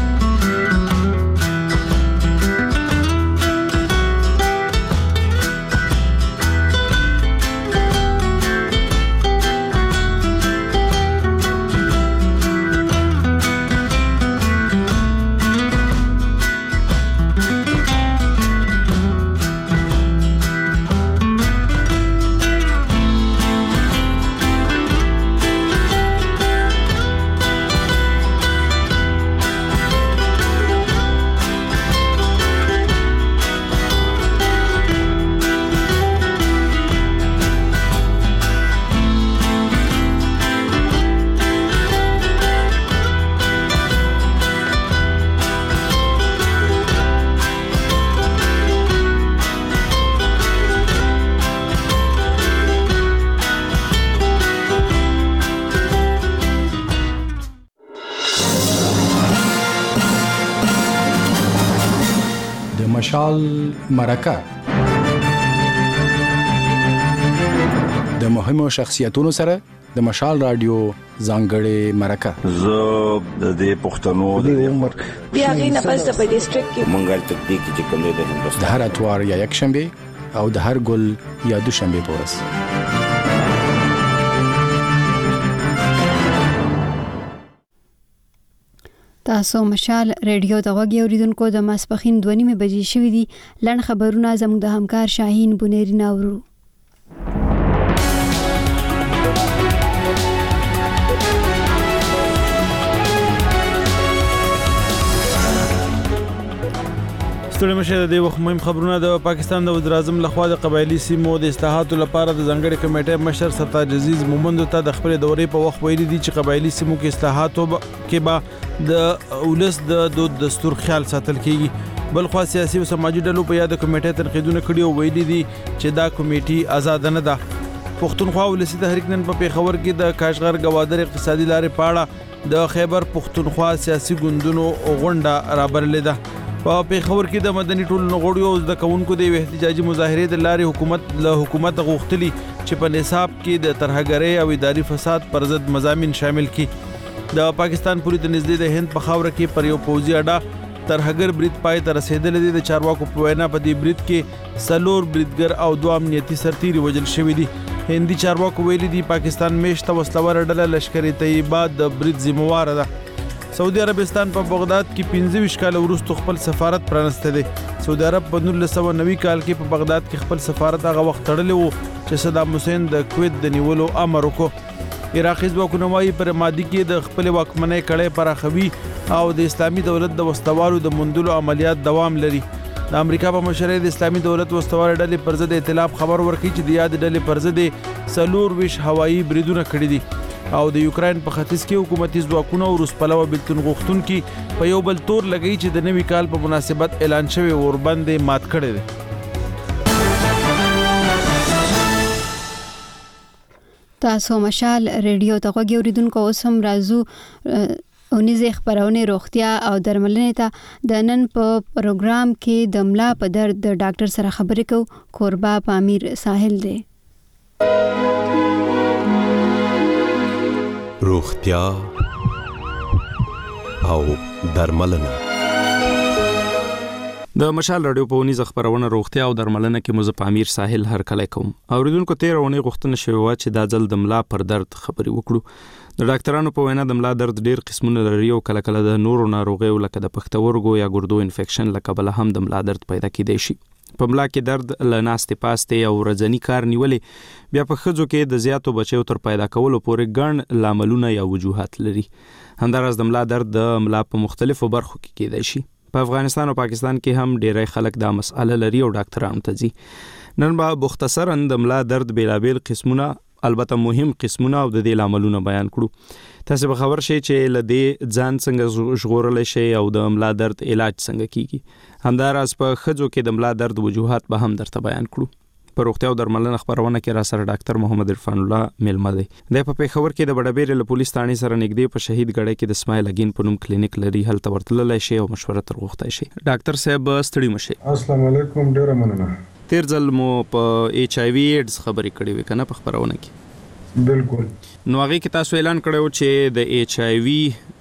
مشال مرکه د مهمو شخصیتونو سره د مشال رادیو ځانګړې مرکه. زه د دې پښتنو د عمر بیا غینه پس په ډیسټریکټ کې منګل تکتیک چې کوم دی د هندوستان د هر اتوار یا یک شنبه او د هر ګل یا دوشنبه پورس. تاسو مشال ریډیو د غوږی اوریدونکو د ماسپخین 2:30 بجې شوې دي. لړ خبرونه زموږ د همکار شاهین بنيري ناورو. ستړي مشه د وخت مهم خبرونه. د پاکستان د وزیر اعظم لخوا د قبایلی سیمو د اصلاحاتو لپاره د ځنګړي کمیټې مشر سرتاج عزیز مومند ته د خپل دورې په وخت ویلي دي چې قبایلی سیمو کې اصلاحاتو کې به د ولس د دستور خیال ساتل کیږي. بل خو سیاسي او سماجی ډلو په یاد کمیټې تنقیدونه کړي او ویلي دي چې دا کمیټه آزاد نه ده. پښتونخوا ولسی تحریک نن په پیښور کې د کاشغر گوادر اقتصادي لارې پاړه د خیبر پښتونخوا سیاسي ګوندونو غونډه رابرلې ده. په پیښور کې د مدني ټولنو غړو او د کونکو د احتجاجي مظاهره د لارې حکومت غوښتلی چې په نصاب کې د ترهګرۍ او اداري فساد پر ضد مضامین شامل کړي. د پاکستان پولیس د نږدې د هند په خاور کې پر یو پوځي اډه ترهګر برید پای ته رسیدلې دي. د چارواکو په وینا په دې برید کې سلور بریدګر او 2 امنیتي سرتیري وژل شوي دي. هندي چارواکو ویلي دي پاکستان میشته وسلوار ډله لشکري طیبه د برید ذمہوار ده. سعودي عربستان په بغداد کې 25 کال وروسته خپل سفارت پرانسته دی. سعودي عرب په 1990 کال کې په بغداد کې خپل سفارت هغه وخت تړلی وو چې صدام حسین د کویت د نیولو امر وکړ. عراقي ځواکونه وايي پر مادي کې د خپل واکمنۍ کړې پراخوي او د اسلامي دولت د وسوالو د مندلو عملیات دوام لري. د امریکا په مشرۍ د اسلامي دولت وسوال ډلې پر ضد ائتلاف خبر ورکړي چې د یاد ډلې پر ضد سلور ویش هوایي بریدونه کړي دي او د یوکرين په ختیځ کې حکومتي ځواکونه او روس پلوه بلتون غوښتونکي په یو بل تور لګي چې د نوي کال په مناسبت اعلان شوی اوربند مات کړي دي. تاسو مشال ریډیو ته غوږی اوریدونکو اوس هم راځو اونیزه خبرونه روغتیا او درملنې ته. د نن په پروګرام کې د ملا په درد د ډاکټر سره خبرې کوو. کوربا پامیر ساحل دی. روغتیا او درملنه. د مشال رادیو په ونیزه خبرونه روغتیا او درملنه کې مزه پامیر ساحل هر کله کوم. اوریدونکو تیرونه غوښتنه شوی و چې دا ځل د ملا پر درد خبرې وکړو. د ډاکټرانو په وینا د ملا درد ډیر قسمونه لري او کله کله د نورو ناروغیو لکه د پښتورګو یا ګردو انفیکشن لکه بل هم د ملا درد پیدا کیدای شي. په ملا کې درد لناستې پاستې او ورځنی کار نیولې بیا په خځو کې د زیاتو بچیو تر پیدا کولو پورې ګڼ لاملونه یا وجوهات لري. همدارس د ملا درد د ملا په مختلفو برخو کې کیدای شي. په افغانستان او پاکستان کې هم ډیری خلک دا مسأله لري او ډاکټرانو ته ځي. نن به مختصرا د ملا درد بیلابیل قسمونه البته مهم قسمونه او د دې لاملونه بیان کړو. تاسو به خبر شئ چې لدې ځان څنګه ژغورل شي او د ملا درد علاج څنګه کیږي. همدارس په خځو کې د ملا درد وجوهات به هم درته بیان کړو. په روغتیا او درملنه خبرونه کې را سره ډاکټر محمد عرفان الله ملما دی. د په پیښور کې د بډبیر له پولیس ثانې سره نږدې په شهید ګړې کې د اسماعیل اگین په نوم کلینیک لري. هلته ورتللی شي او مشوره تر غوښتای شي. ډاکټر صاحب ستړي مشي. السلام علیکم. ډیره مننه. تیر ځل مو په ایچ آی وی ایډز خبرې کړې وې کنه په خبرونه کې. بالکل. نو هغه کې تاسو اعلان کړو چې د ایچ آی وی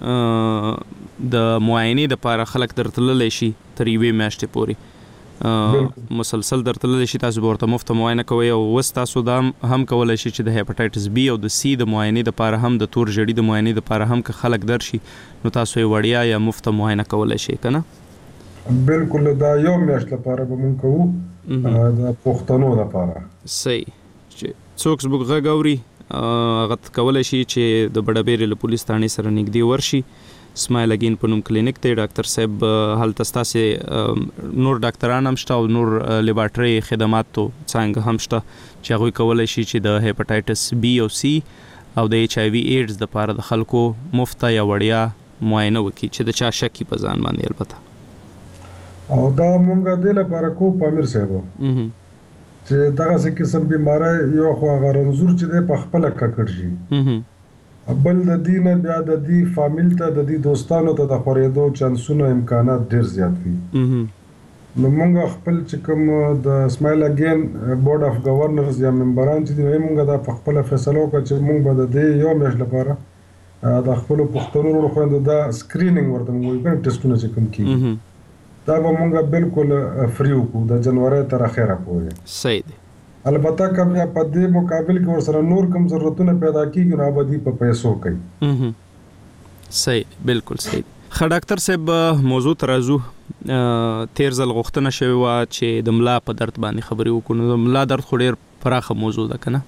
د معاینې لپاره خلک درتللی شي تر یوې میاشتې پورې. مسلسل درتللی شي. تاسو ورته مفت معاینه کوي او وس تاسو دا هم کولای شي چې د هپاتایټس بی او د سی د معاینې لپاره هم د تور جړی د معاینې لپاره هم که خلک درشي نو تاسو یې وړیا یا مفت معاینه کولای شي کنه. بالکل. دا یو میاشت لپاره به مونږ کوو د پښتنو لپاره. صحیح. چې څوک زموږ غږ اوري هغه کولای شي چې د بډبیر له پولیس ثانې سره نږدې ورشي. اسماعیل اگین په نوم کلینیک ته ډاکټر صاحب هلته ستاسو نور ډاکټران هم شته او نور لیبارټري خدمات تو څنګه هم شته چې هغه کولای شي چې د هپاتایټس بی او سی او د ایچ آی وی ایډز د لپاره د خلکو مفت یا وړیا معاینه وکړي چې د چا شکی په ځان باندې البته. او دا مونږ د لپاره کو پامیر صاحب چې دغه څه قسم بیماری یو خو غرنزور چې د پخپل ککړ شي بل د دینه بیا د دې فامیل ته د دې دوستانو ته د خورېدو چانسونه امکانات ډیر زیات وي. نو موږ خپل چې کوم د اسماعیل اگین بورډ اف گورنرز یا ممبران چې دی موږ د خپل فیصلو کوي چې موږ به د دې یو میاشت لپاره د خپل پښتنو خوند د سکرینینګ ورته موږ کوم ټیسټونه چې کوم کیږي دا به موږ بالکل فری وکړو د جنوري تر اخره پورې. صحیح دی. البته کوم یا په دې مقابل کې ورسره نور کوم ضرورتونه پیدا کیږي نو ابدي په پیسو کوي. صحیح. بالکل صحیح. خا ډاکټر صاحب موضوع ترازو تیر ځل غوښتنه شوی و چې د ملا په درد باندې خبرې وکړو. د ملا درد خو ډیر پراخه موضوع ده کنه.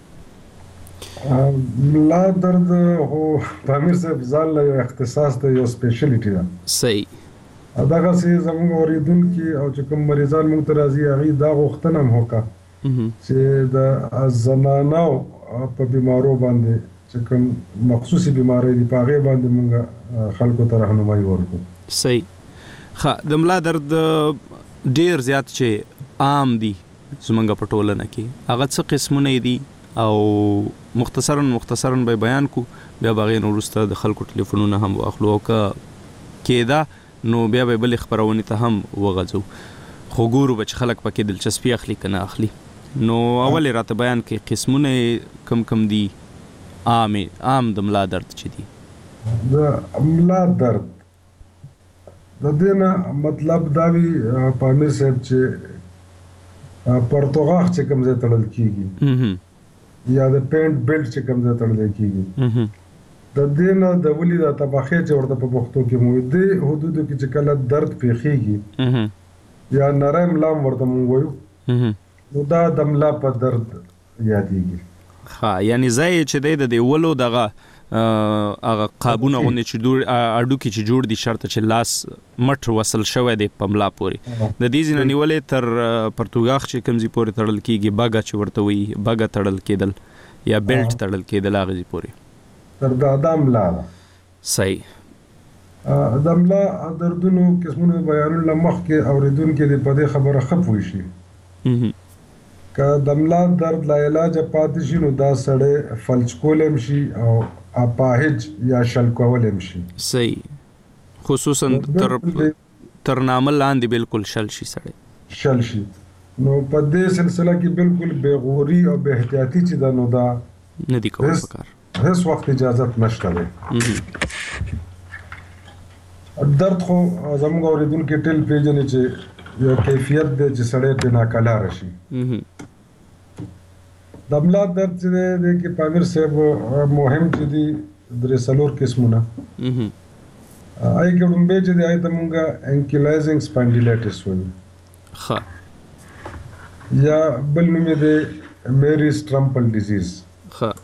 ملا درد هو په امیر صاحب ځان له اختصاص ته یو سپیشلیټی ده. صحیح. دغه سي زموږ اوریدونکو او چې کوم مریضان موږ ته راځي هغه دا غوښتنه هم وکړه چې د زنانو په بیمارو باندې چې کوم مخصوصي بیماری دي په هغه باندې موږ خلکو ته راهنمایي ورکړو. صحیح. خا د ملا درد ډیر زیات چې عام دي زمونږ په ټولنه کې، هغه څه قسمونه دي او مختصرا به بیان کو، بیا باغې نو وروسته د خلکو ټلیفونونه هم واخلو او کېدا نو بیا به بل خبرونه ته هم وغځو. خو ګورو چې خلک پکې دلچسپي اخلي کنه اخلي. نو اول راته بیان کې قسمونه کم دي عام د ملا درد چې دي. د ملا درد د دې مطلب دا وی په امیر صاحب چې پرتوغاخ چې کوم ځای تړل کیږي یا د پینټ بیلټ چې کوم ځای تړل کیږي د دې نه د ولې د طبخه چې ورته په پښتو کې مو دي حدودو کې چې کله درد پیخيږي یا نرم لام ورته مونږ وایو نو دا د ملا په درد یادېږي. ها یعنی ځای چې د ولو دغه هغه قابونه غونډه چې اډو کې چې جوړ دي شرط چې لاس مټ وصل شوی دی په ملا پورې د دې ځینې نیولې تر پرتګاخ چې کمزي پورې تړل کیږي باګه چې ورته وي باګه تړل کېدل یا بیلټ تړل کېدل هغه ځي پورې تر د ادم لا. صحیح. د ملا دردونو قسمونه بیانول لمخ کې اوریدونکو دې په دې خبره خپوي شي که د ملا درد لا علاج پاتې شي نو دا سړی فلج کولم شي او اپاهج یا شل کولم شي. صحیح. خصوصا تر نامل لاندې بالکل شل شي سړی شل شي. نو په دې سلسله کې بالکل بے غوري او بے احتیاطي چې دا نو دا ندی کول پکار هیڅ وخت اجازه نشته وي. درد خو زموږ اوریدونکو ټل پیژنې چې یو کیفیت دی چې سړی ته ناکلا راشي. د ملا درد چې دی کې پامیر صاحب مهم چې دی درې څلور قسمونه آی کې لومبه چې دی آی ته مونږه انکیلایزینګ سپانډیلایټس وایي. ښه. یا بل نوم یې دی میری سټرمپل ډیزیز. ښه.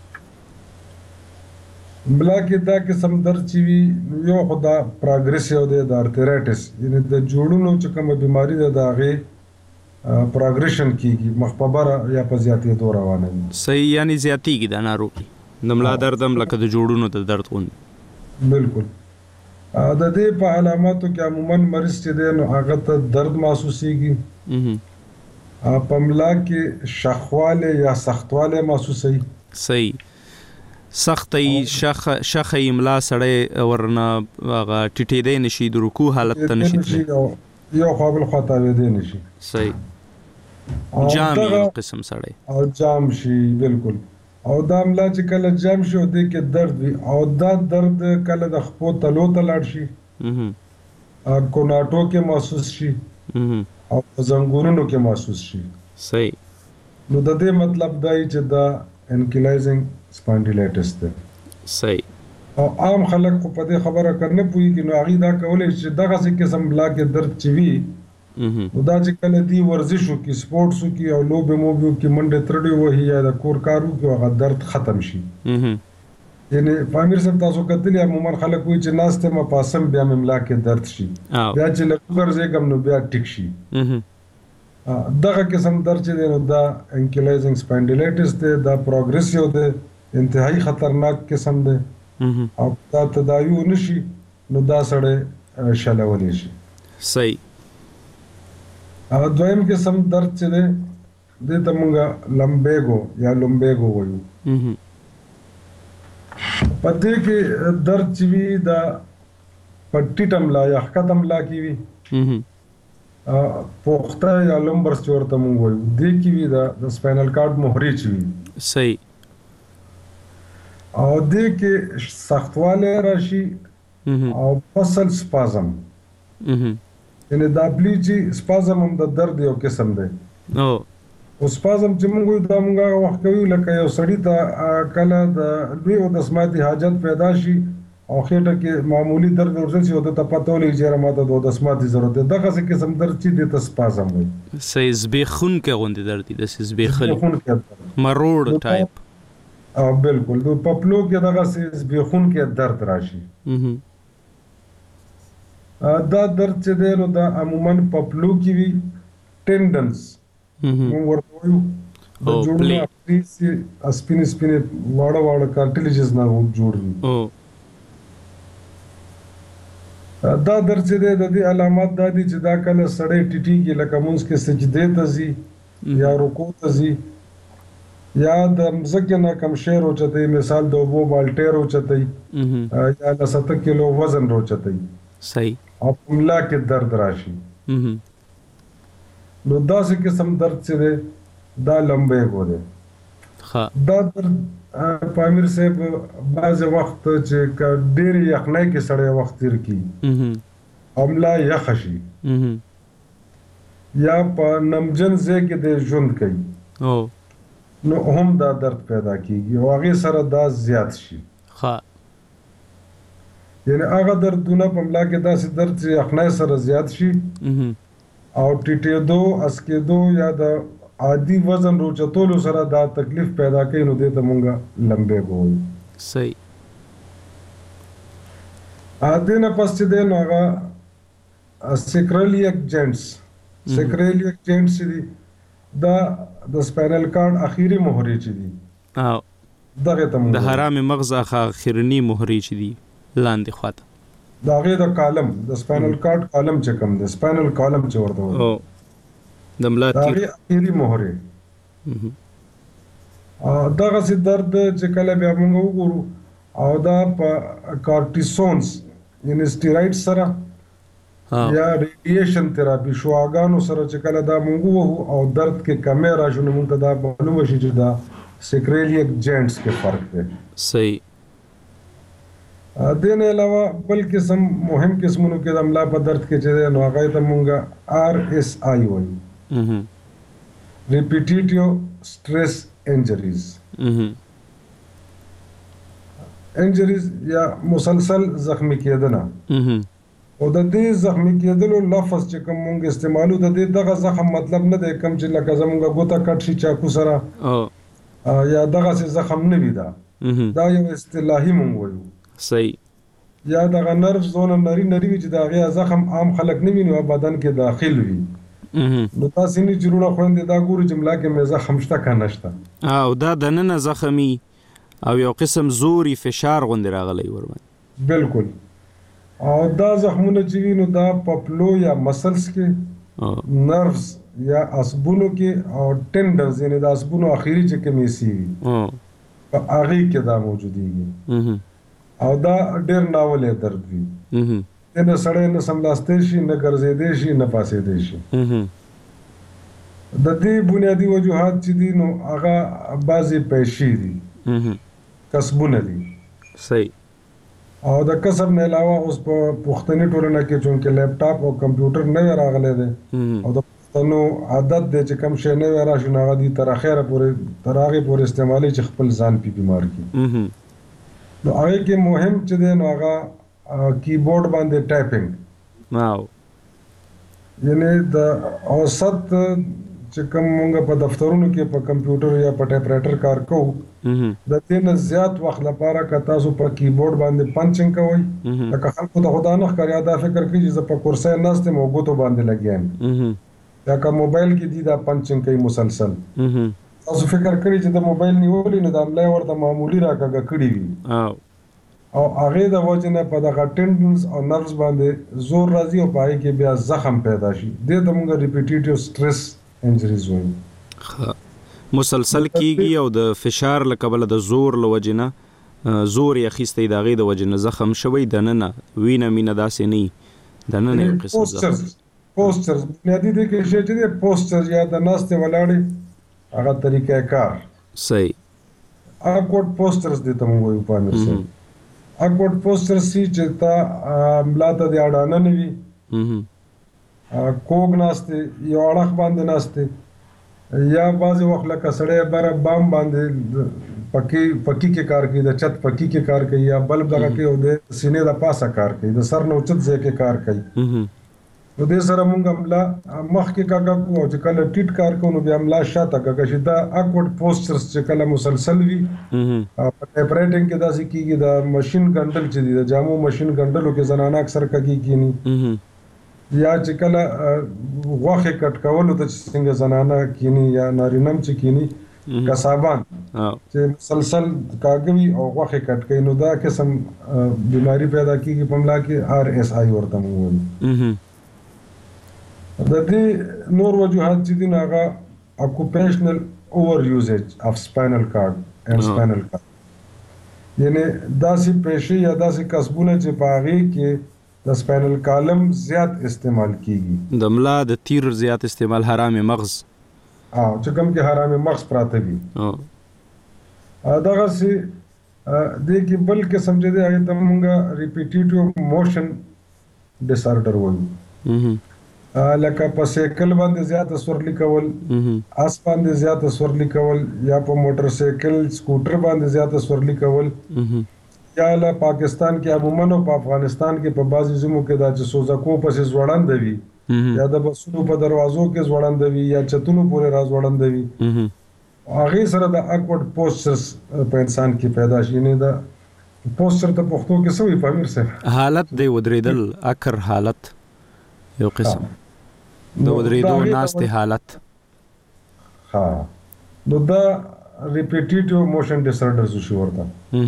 ملا کې دا قسم درد چې وي یو خدا پروګریسیو دی د ارترایټس یعنی د جوړونو چې کومه بیماری ده د هغه پروګریشن کیږي مخبره یا په زیاتېدو روانه وي. صحیح. یعنی زیاتېږي د ناروغي د ملا درد هم لکه د جوړونو د درد غوندې. بالکل. د دې په علاماتو کې عموما مریض چې دی نو هغه ته درد محسوسېږي په ملا کې شخواله یا سختواله محسوسوي. صحیح. سختي شخه املا سړی ورنه هغه ټټېدې نشي د رکوع حالت ته نشي یو قابل خطا وې نشي. صحیح. جام یو قسم سړی او جام شي. بالکل. او دا ملا چې کله جام شي د کې درد وي او دا درد کله د خپو تلو ته لاړ شي کوناټو کې محسوس شي او زنګونونو کې محسوس شي. صحیح. نو د دې مطلب دا چې دا انکیلایزینګ سپانډیلایټس ده. صحیح. او عام خلک خو په دې خبره کنه پوهیږي نو هغه دا کولای چې دغه څه قسم ملا کې درد چوي نو دا چې کله دی ورزشو کې سپورتسو کې او لوبه موبو کې منډه ترډي وهي یا د کور کارو کې هغه درد ختم شي. یعنی پامیر صاحب تاسو کتلی عموما خلک وایي چې ناسته ما پاسم بیا ملا کې درد شي بیا چې لږ ورځي کم نو بیا ټیک شي. دغه قسم درد چې دی نو دا انکیلایزینګ سپانډیلایټس دی. دا پروګریسیو دی انتهایی خطرناک قسم دی او دا تداوی نشي نو دا سړی شلولی شي. صحیح. دویم قسم درد چې دی دې ته مونږه لمبیګو یا لومبیګو وایو. په دې کې درد چې وي دا په ټیټه ملا یا ښکته ملا کې وي پوخته یا لمبرس چې ورته مونږ وایو دې کې وي د سپاینل کارډ مهرې چې وي. صحیح. او دې کې سختواله راشي او فصل سپازم یعنی دا بلیجی سپازم هم د درد یو قسم دی. او سپازم چې موږ وایو دا موږ وخت کوي لکه یو سړی ته کله د لوی او د سماعتي حاجت پیدا شي او خېټه کې معمولی درد ورسې شي او ته پته ولګي چې ماته د دسمات ضرورت ده. دغه څه قسم درد چې د تسپازم وي صحیح زبېخون کې غوندې درد دي د زبېخل مروړ ټایپ او بالکل د پپلو کې دغه زبېخون کې درد راشي. دا درد چې دی نو دا عموما پپلو کې وي ټینډنس موږ ورته وایو د جوړونه سپینې واړه کارټلیجز نه جوړ وي. دا درد چې دی د دې علامات دا دي چې دا کله سړی ټیټیږي لکه مونځ کې سجدې ته ځي یا رکوع ته ځي یا د مځکې نه کم شی روچتوي، مثال د اوبو بالټۍ روچتوي یا د 70 کیلو وزن روچتوي صحیح او ملا کې درد راشي. نو داسې قسم درد چې دی دا لمبېږو دی. دا درد پامیر صاحب بعض وخت چې ډېرې یخنۍ کې سړی وخت تیر کړي او ملا یخه شي یا په نمجن ځای کې د ژوند کوي نو هم دا درد پیدا کیږي او هغې سره دا زیات شي. یعنی هغه دردونه په ملا کې داسې درد چې یخنۍ سره زیات شي او ټیټېدو اسکېدو یا د عادي وزن روچتولو سره دا تکلیف پیدا کوي نو دې ته مونږه لمبېږو وایو. صحیح. دې نه پس چې دی نو هغه سیکریلیک جینټس چې دي دا د سپاینل کارډ اخیری مهرې چې دي دغه ته د حرام مغز اخرنی مهرې چې دي لاندې خواته د هغې د کالم د سپاینل کارډ کالم چې کوم دی سپاینل کالم چې ورته وایي د ملا اخیری مهرې دغسې درد چې کله بیا موږ وګورو او دا په کارټیسونز یعنې سټیرایډ سره یا ریډیشن تراپي شعاګانو سره چې کله دا موږ ووهو او درد کې کمی راشي نو موږ ته دا معلومه شي چې دا سیکریلیک جینټس کې فرق دی. صحیح. دې نه علاوه بل قسم مهم قسمونو کې د ملا په درد کې چې دی نو هغه ته موږ RSI وایو ریپیټیټیو سټریس انجریز یا مسلسل زخمی کېدنه او د دې زخمی کېدلو لفظ چې کوم مونږ استعمالو د دې دغه زخم مطلب نه دی کوم چې لکه زمونږ ګوته کټ شي چاقو سره یا دغسې زخم نه وي دا یو اصطلاحي مونږ وایو. صحیح. یا دغه نرف زونه نری وي چې د هغې زخم عام خلک نه ویني او بدن کې داخل وي نو تاسې نه چې روڼه خویندې دا ګورو چې ملا کې مې زخم شته که نشته او دا دننه زخمي او یو قسم زوري فشار غوندې راغلی ورباندې. بالکل. او دا زخمونه چې وي نو دا پپلو یا مسلس کې نرفز یا عصبونو کې او ټینډنز یعنې د عصبونو اخیری چې کوم حصې وي په هغې کې دا موجودېږي او دا ډېر ناولې درد وي دې نه سړی نه سملاستی شي نه ګرځېدی شي نه پاسېدی شي. د دې بنیادي وجوهات چې دي نو هغه بعضې پیشې دي کسبونه دي. صحیح. او د کسب نه علاوه اوس په پښتني ټولنه کې چونکې لیپټاپ او کمپیوټر نوی راغلی دی او د پښتنو عادت دی چې کوم شی نوی راشي نو هغه دوی تر هغې پورې استعمالوي چې خپل ځان بیمار کړي. نو هغې کې مهم چې دی نو هغه کیبورډ باندې ټایپینګ یعنې د اوسط چې کوم مونږ په دفترونو کې په کمپیوټر یا په ټایپ رایټر کار کوو د دې نه زیات وخت لپاره که تاسو په کیبورډ باندې پنچینګ کوئ لکه خلکو ته خو دا نه ښکاري دا فکر کوي چې زه په کرسۍ ناست یم او ګوتو باندې لګیا یم یا که موبایل کې دي دا پنچینګ کوي مسلسل تاسو فکر کړي چې د موبایل نیولې نو د املا ورته معمولی راکاږه کړي وي او هغې د وجې نه په دغه ټینډنز او نرفز باندې زور راځي او په هغې کې بیا زخم پیدا شي دې ته مونږ ریپیټیټیو سټریس انجریز وایو. مسلسل کیږي او د فشار له کبله د زور له وجې نه زور یې اخیستی د هغې د وجې نه زخم شوی دننه وینه مینه داسې نه وي دننه یو قسم زخم پوسچرز بنیادي دی کې شی چې دی پوسچر یا د ناستې ولاړې هغه طریقه کار. صحیح. اکورډ پوسچرز دې ته مونږ وایو پامیر صاحب. اکورډ پوسچرز سي چې تا ملا ته د اډانه نه وي کوږ ناستې یو اړخ باندې ناستې یا بعضې وخت لکه سړی بره بام باندې پکی کې کار کوي، د چت پکی کې کار کوي، یا بلب دغه کې او د سینې د پاسه کار کوي، د سر نو چت ځای کې کار کوي. نو دې سره مونږ املا مخ کې کاګه کو او چې کله ټیټ کار کوو نو بیا املا شاته کاګه چې دا اکورډ پوسچرز چې کله مسلسل وي په ټایپرایټینګ کې داسې کیږي. د ماشين ګنډل چې دی د جامو ماشين ګنډلو کې زنانه اکثر کوي کینی، یا چې کله غوخه کټ کولو ته څنګه زنانه کینی یا نارینم چې کینی کسابان چې مسلسل کاګوي او غوخه کټ کوي، نو دا قسم بیماری پیدا کیږي په ملا کې RSI ورته موږ. د دې نور وجوهات چې دي هغه occupational over usage of spinal cord and spinal cord، یعنی داسې پیشې یا داسې کسبونه چې په هغې کې د سپاینل کالم زیات استعمال کیږي، د ملا د تیر زیات استعمال، حرام مغز چې کوم کې حرام مغز پراته وي. دغسې دې کې بل قسم چې دی هغې ته مونږ ریپیټیټیو موشن ډس آرډر وایو، لکه په سایکل باندې زیاته سورلي کول، اس باندې زیاته سورلي کول، یا په موټر سایکل سکوټر باندې زیاته سورلي کول، یا له پاکستان کې عموماً او په افغانستان کې په بعضې ځمو کې دا چې سوزکو پسې ځوړنده وي، یا د بسونو په دروازو کې ځوړنده وي، یا چتونو پورې را ځوړنده وي، هغې سره د اکورډ پوسچرز په انسان کې پیدا شي. یعنې د پوسچر ته پښتو کې څه وایي پامیر صاحب؟ حالت دی ودرېدل، اکر حالت یو قسم د ودرېدو ناستې حالت. نو دا ریپیټیټیو موشن ډس آرډرز شي ورته.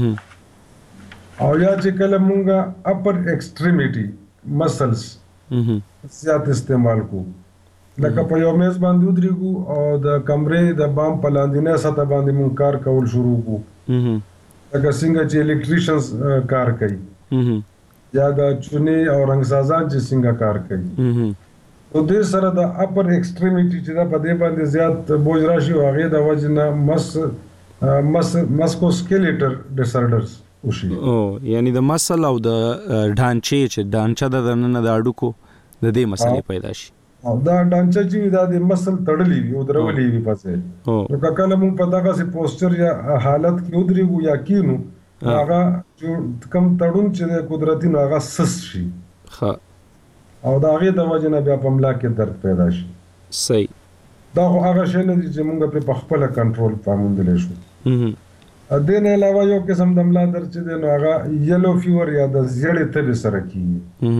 او یا چې کله مونږه اپر ایکسټریمیټي مسلز زیات استعمال کو، لکه په یو میز باندې ودرېږو او د کمرې د بام په لاندینۍ سطح باندې مونږ کار کول شروع کو، لکه څنګه چې الکتریشنز کار کوي، یا د چونې او رنګسازان چې څنګه کار کوي. نو دې سره د اپر ایکسټریمیټي چې دا په دې باندې زیات بوج راشي او هغې د وجې نه مسکوسکیلیټر ډس آرډرز وشي. یعنی د مسل او د ډانچې چې ډانچه د دننه د اډوکو د دې مسلې پیدا شي، او دا ډانچه چې دا د مسل تړلې وي او درولې وي پسې، نو کله موږ په دغسې پوسچر یا حالت کې ودرېږو یا کینو، هغه کم تړون چې د قدرتي نو هغه سست شي، او د هغې د وجې نه بیا په ملا کې درد پیدا شي. صحیح. دا خو هغه شی نه دي چې موږ پرې په خپله کنټرول پاموندلی شو. دې نه علاوه یو قسم د ملا درد چې دی نو هغه یلو فیور یا د زیړې تبې سره کېږي.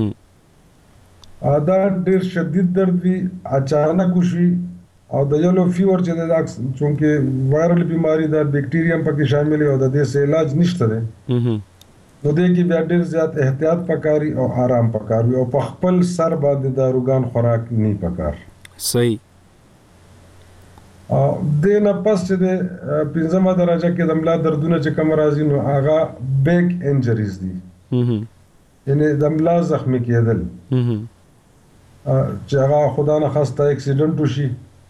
دا ډېر شدید درد وي، اچانک وشي، او د یلو فیور چې دی دا چونکې وایرل بیماري ده، بیکټیریم پکې شامل او د دې څه علاج نشته دی، نو دې کې بیا ډېر زیات احتیاط پکاري او آرام پکار وي، او په خپل سر باندې داروګان خوراک نه پکار. صحیح. دې نه پس چې د 5مه درجه کې د ملا دردونه چې کوم راځي نو هغه بیک انجریز دي، یعنې د ملا زخمي کېدل چې هغه خدا نه خواسته اکسیډنټ وشي،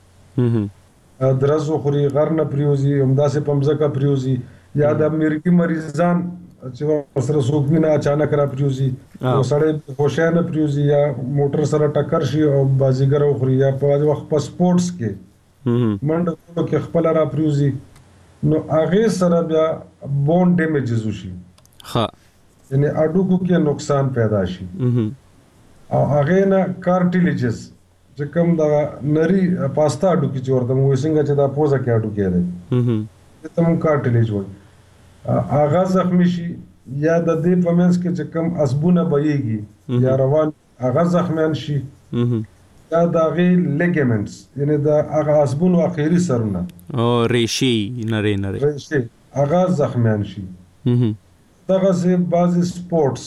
درز وخوري، غر نه پریوزي، همداسې په مځکه پریوزي، یا د مرګي مریضان چې ورسره څوک وي نه اچانک را پریوزي، نو سړی هوښیار نه پریوزي، یا موټر سره ټکر شي او بازیګر وخوري، یا په وخت په سپورټس کې منډه کولو کې خپله را پریوزي، نو هغې سره بیا بون ډیمیجز وشي، یعنې اډوکو کې نقصان پیدا شي، او هغې نه کارټیلیجز چې کوم دغه نري پاسته اډوکي چې ورته موږ وایو، څنګه چې دا پوزه کې اډوکی دی دې ته موږ کارټیلیج وایو، هغه زخمي شي، یا د دې په منځ کې چې کوم عصبونه بهیږي یا روان هغه زخمیان شي، یا د هغې لیګمنټس یعنې د هغه عصبونو اخري سرونه ریشې نرۍ هغه زخمیان شي. دغسې بعضې سپورټس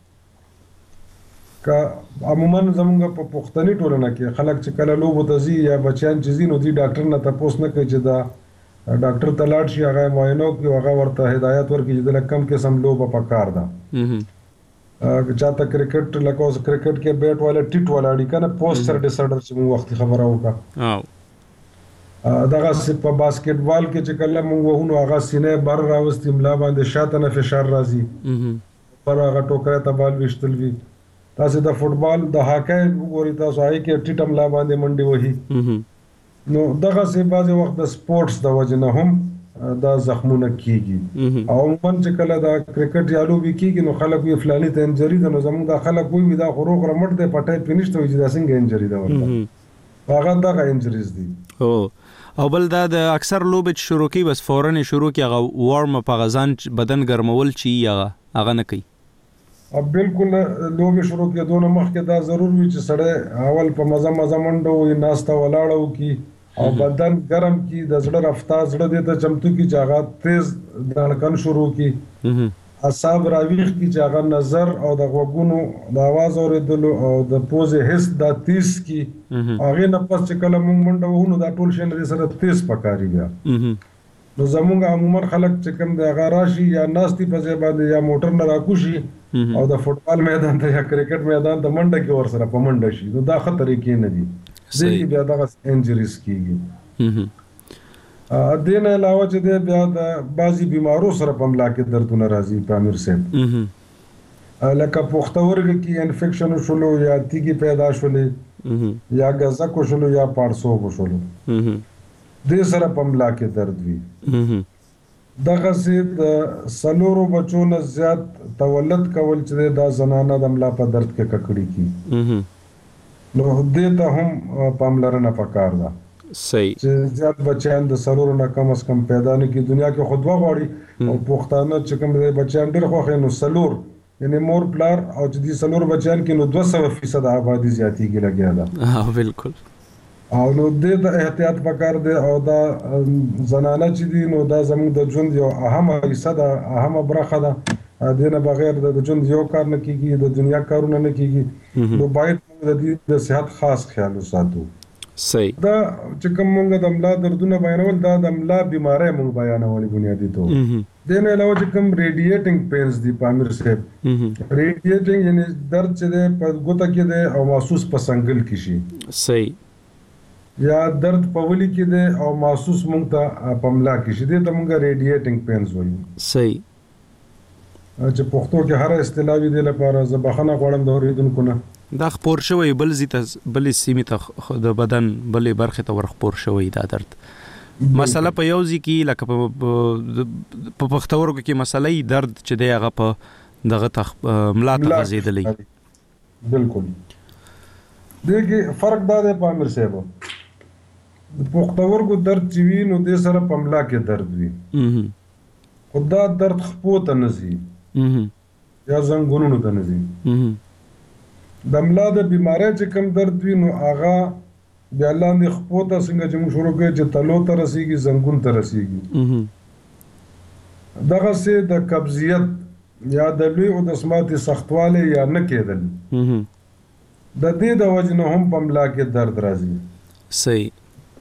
که عموما زمونږ په پښتني ټولنه کې خلک چې کله لوبو ته ځي یا بچیان چې ځي نو دوی ډاکټر نه تپوس نه کوي چې دا ډاکټر ته لاړ شي، هغه یې معاینه وکړي، هغه ورته هدایت ورکړي چې دله کم قسم لوبه پکار ده. چاته کرکټ لکه اوس کرکټ کې بیټ والا ټیټ والا اړي که نه پوسچر ډس آرډر چې موږ وختي خبره وکړه، دغسې په باسکټ بال کې چې کله موږ وهو نو هغه سینه بر راوستي، ملا باندې شاته نه فشار راځي، پر هغه ټوکری ته بال ویشتل وي. تاسې د فوټبال د هاکی وګورئ، تاسو هغې کې ټیټه ملا باندې منډې وهي، نو دغسې بعضې وخت د سپورټس د وجې نه هم دا زخمونه کیږي او عموما چې کله دا کرکټ یا لوبي کیږي نو خلک وی فلاني ته انجری ده نو زموږ د خلک وی دا خروغ رمټ ده پټای پینشته وي چې دا څنګه انجری ده ورته هغه دا انجریز دي او بل دا د اکثر لوبې شروع کی بس فورن شروع کی هغه وارم اپ غزان بدن ګرمول چی هغه نه کوي بالکل لوبې شروع کېدو نه مخکې دا ضرور وي چې سړی اول په مزه منډه وي ناسته ولاړه وکړي او بدن ګرم کی د زړه رفتار زړه دې ته چمتو کی چې هغه تیز دړکن شروع کی اعصاب راویخ کی چې هغه نظر او د غوګونو د आवाज اوریدلو او د پوزې حس د تیز کی هغه نه پس چې کله موږ منډه وونو دا ټول شین لري سره تیز پکاري بیا نو زموږ عموما خلک چې کوم د غراشي یا ناستي په ځای باندې یا موټر نه راکوشي او د فوټبال میدان ته یا کرکټ میدان ته منډه کې ور سره په منډه شي نو دا خطرې کې نه دي زه بیا دغه انجریز کیږي دین علاوه چې د بیا د بازي بیمارو سره په ملا کې دردونه راځي په امیر صاحب لکه پختورګ کې انفیکشن شولو یا تیږي پیدا شولې یا غزا کو شولو یا پارسو کو شولو د سره په ملا کې درد وي دغه سي د سلورو بچو نه زیات تولد کول چې د زنانه د ملا په درد کې ککړی کی نو دې ته هم پاملرنه پکار ده صحیح چې زیات بچیان د سلورو نه کم از کم پیدا نه کی دنیا کې خود وغواړي او پښتانه چې کوم د بچیان ډېر خوښ نو سلور یعنی مور پلار او چې دي سلور بچیان کې نو 200% آبادی زیاتی کې لګیا ده بالکل او نو دې ته احتیاط پکار دی او دا زنانه چې دي نو دا زموږ د ژوند یو اهمه حصہ ده اهمه برخه ده دینه بغیر د ژوند یو کار نه کیږي د دنیا کارونه نه کیږي نو باید د دې د صحت خاص خیال وساتو صحیح دا چې کوم موږ د ملا دردونه بیانول دا د ملا بیماری موږ بیانول بنیادی ته دینه علاوه چې کوم ریډیټینګ پینز دی پامیر صاحب ریډیټینګ یعنی درد چې د ګوته کې دی او محسوس پسنګل کی شي صحیح یا درد په ولی کې دی او محسوس موږ ته پملا کې شي دې ته موږ ریډیټینګ پینز وایو صحیح چې پښتو کې هر اصطلاح دی لپاره زبخنه غوړم د اوریدونکو نه دا خپور شوی بل زیته بل سیمه ته د بدن بلې برخه ته ورخپور شوی دا درد مسله په یوځي کې لکه په پښتورګو کې مسلې درد چې دی هغه په دغه ملا ته غځېدلې بالکل دغه فرق دا دی په امیر صاحب د پښتورګو درد چې وي نو د سره په ملا کې درد وي خدا درد خپوت نه زی یا زنګونونو ته نه زی د ملا د بیماری چې کم درد وي نو هغه بیا لاندې خپوته څنګه چې موږ شروع کړو چې تلو ته رسیږي زنګون ته رسیږي دغه سه د قبضیت یا د لوی او د سماعت سختواله یا نه کېدل د دې د وجه نه هم په ملا کې درد راځي صحیح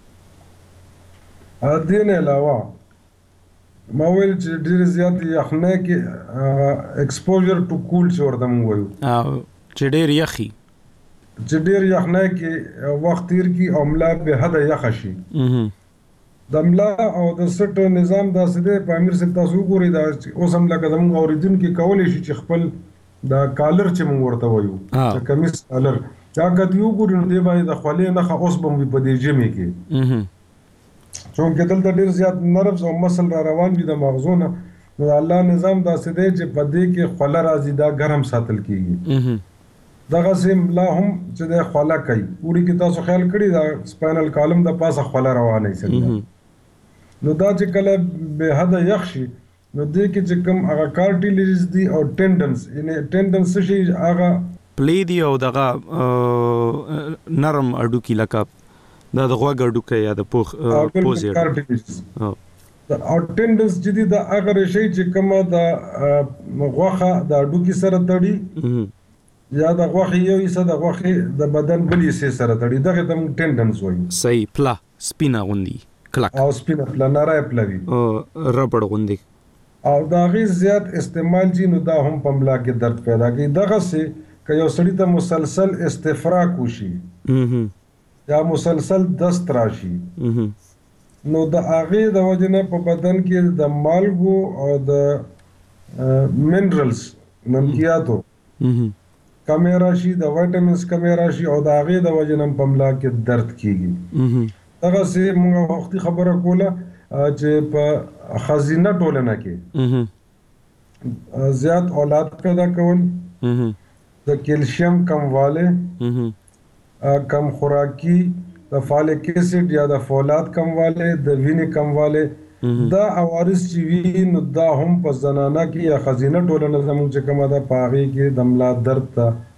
ا دې نه علاوه ما ویل چې ډیر زیات یخنه کې ایکسپوژر ټو کول چې ورته مونږ وایو چې ډیر یخي چې ډیر یخنه کې وخت تیر کی او ملا به حد یخ شي د ملا او د سټ نظام داسې دی په امیر صاحب تاسو ګورئ دا اوس هم لکه زموږ اوریدونکو کولای شي چې خپل دا کالر چې مونږ ورته وایو چې کمیس کالر دا کته یو ګورئ دی باندې د خولې نه اوس بم په دې جمع کې چونکه دلته ډیر زیات نرفز او مسل را روان دي د مغزونه نو الله نظام داسې دی چې په دې کې خوله راځي دا ګرم ساتل کیږي دغه سیم لا هم چې د خوله کوي پوری کې تاسو خیال کړی دا سپاینل کالم د پاسه خوله روانه سي نو دا چې کله به حد یخ شي نو دې کې چې کوم هغه کارټیلیجز دي او ټینډنس یعنی ټینډنس شي هغه پلی دی او دغه نرم اډوکی لکه دا د غوږ اډوکی یا د پوزې او ټینډنس چې دي دا هغه شی چې کومه د غوخه د اډوکی سره تړي یا د غوخه یو حصہ د غوخه د بدن بل حصے سره تړي دغه تم ټینډنس وایي صحیح پلا سپینا غوندي کلک او سپینا پلا نارای پلوي ربړ غوندي او دا غي زیات استعمال جی نو دا هم په ملا کې درد پیدا کوي دغه سه ک یو سړی ته مسلسل استفراغ وشي یا مسلسل دست راشي نو د هغه د وجنه په بدن کې د مالګو او د منرالز نمکیاتو کمی راشي د وایټامینز کمی راشي او د هغه د وجنه په ملا کې درد کیږي هغه سه موږ وختي خبره کوله چې په خزینه ټولنه کې زیات اولاد پیدا کول، د کیلشیم کمواله، کم خوراکي، د فالک ایسډ یا د فولاد کمواله، د وینې کمواله، دا عوارض چې وي نو دا هم په زنانه کې یا خزینه ټولنه زموږ چې کومه ده په هغې کې د ملا درد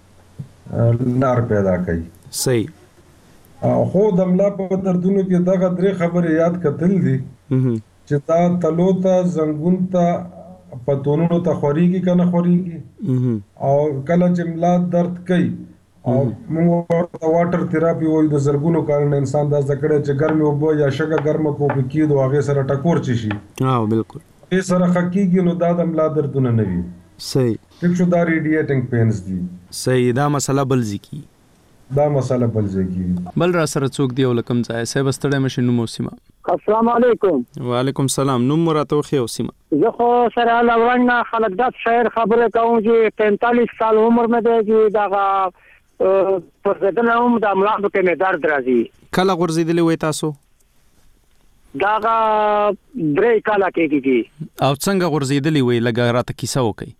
ته لار پیدا کوي. صحیح. خو د ملا په دردونو کې دغه درې خبرې یاد کتل دي چې دا تلو ته، زنګون ته، پتونونو ته خوريږي که نه خوريږي، او کله چې ملا درد کوي او موږ ورته واټر تھراپي وایو، د زرګونو کارونه انسان دا زده کړی چې ګرمې اوبه یا شګه ګرمه کو په کېدو هغې سره ټکور چې شي، بالکل هغې سره ښه کېږي، نو دا د ملا دردونه نه وي. صحیح. ټیک شو، دا ریډیټنګ پینز دي. صحیح. دا مسله بل ځای کی، دا مسله بل ځای کی. بل را سره څوک دی او لکم ځای صاحب ستړی مشي نوم او سیمه. السلام علیکم. وعلیکم السلام. نوم راته وخی او سیمه. زه خو سره لورنا خلک دات شهر خبره کوم چې 45 سال عمر مې دی چې دا پرځدنه هم د املاک په کې درد راځي. کله غورځېدلی وای تاسو؟ دا 3 کاله کېږي. او څنګه غورځېدلی وای لږه راته کیسه وکړئ.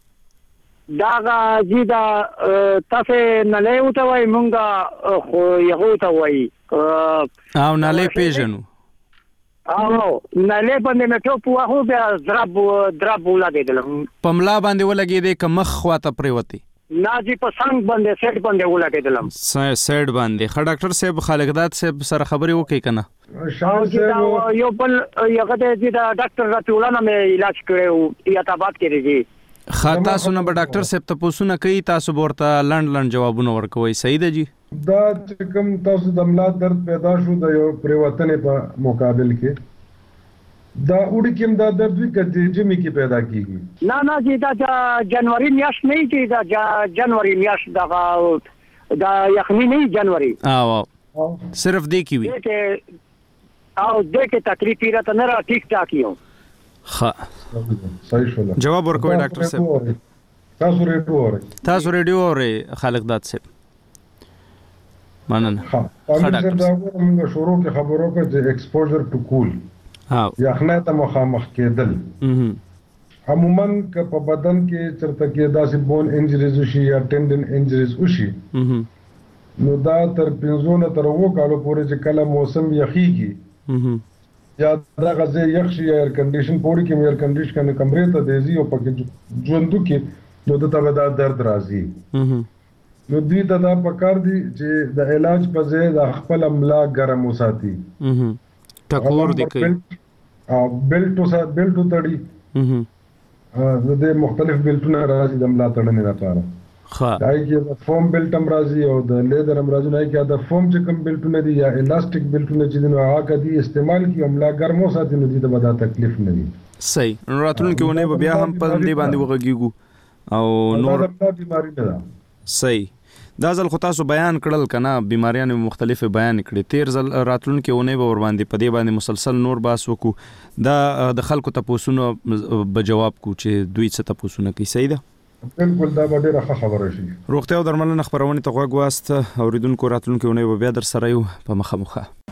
دا جی دا تاسو نه له وته وای مونږه خو یو ته وای او نه له پیژنو او نه له باندې مې ټو په هو بیا درب ولګیدل په ملا باندې ولګیدې که مخ خواته پریوتی نه جی په څنګه باندې سیټ باندې ولګیدلم سیټ باندې ښه ډاکټر صاحب خالقداد صاحب سره خبرې وکړي کنه یو بل یو کده چې دا ډاکټر راتولانه مې علاج کړو یا تابات کړی دی خاطا سونه به ډاکټر صاحب ته پوښتنه کوي تاسو ورته لند جوابونه ورکوي صحیح ده جی دا چې کوم تاسو د ملا درد پیدا شو د یو پریوتنې په مقابل کې دا وړي کوم دا درد وی کړي جمی کې پیدا کیږي نه جی دا جنوري میاشت نه کی دا جنوري میاشت دا یخنی نه جنوري او صرف دې کی وی او دې کې تکلیف راته نه را ټیک ټاک یو صحیح شو. جواب ورکوي ډاکټر صاحب. تاسو ریډیو اورئ خالقداد صاحب. مننه. ډاکټر صاحب موږ شروع کې خبرو کې چې ایکسپوژر ټو کول یخنۍ ته مخامخ کېدل عموما که په بدن کې چرته کې داسې بون انجریز وشي یا ټینډن انجریز وشي نو دا تر 5 نه تر 9 کالو پورې چې کله موسم یخیږي یا دا غزه یخ شي ایر کنډیشن پورې کې ایر کنډیشن کمرې ته دیږي او پکې ژوندو کې نو د تا درد راځي نو دوی ته دا پکار دي چې د علاج په ځای د خپل املا ګرم وساتي ټکور دي کوي او بیلټو تړي د مختلف بیلټونه راځي د املا تړنې لپاره دای کې د فوم بیلټ هم راځي او د لیدر هم راځي نه کې د فوم چې کوم بیلټونه دي یا الاسټیک بیلټونه چې نو هغه کدي استعمال کی املا ګرمو ساتي نو دي ته ودا تکلیف نه وي. صحیح. نو راتلونکي ونه بیا هم په دې باندې وغږیږو او نور بیماری نه ده. صحیح. دا ځل خو تاسو بیان کړل کنه بیماریان مختلفه بیان کړي تیر ځل راتلونکي ونه به ور باندې په دې باندې مسلسل نور باس وکړو دا د خلکو ته پوښتنه به جواب کو چې دوی څه ته پوښتنه کوي. صحیح ده. بالکل دا ډیره ښه خبره شي. روغتیا او درملنه خبرونه ته غوږ واست اوریدونکو راتلونکي ونه بیا در سره یو په مخه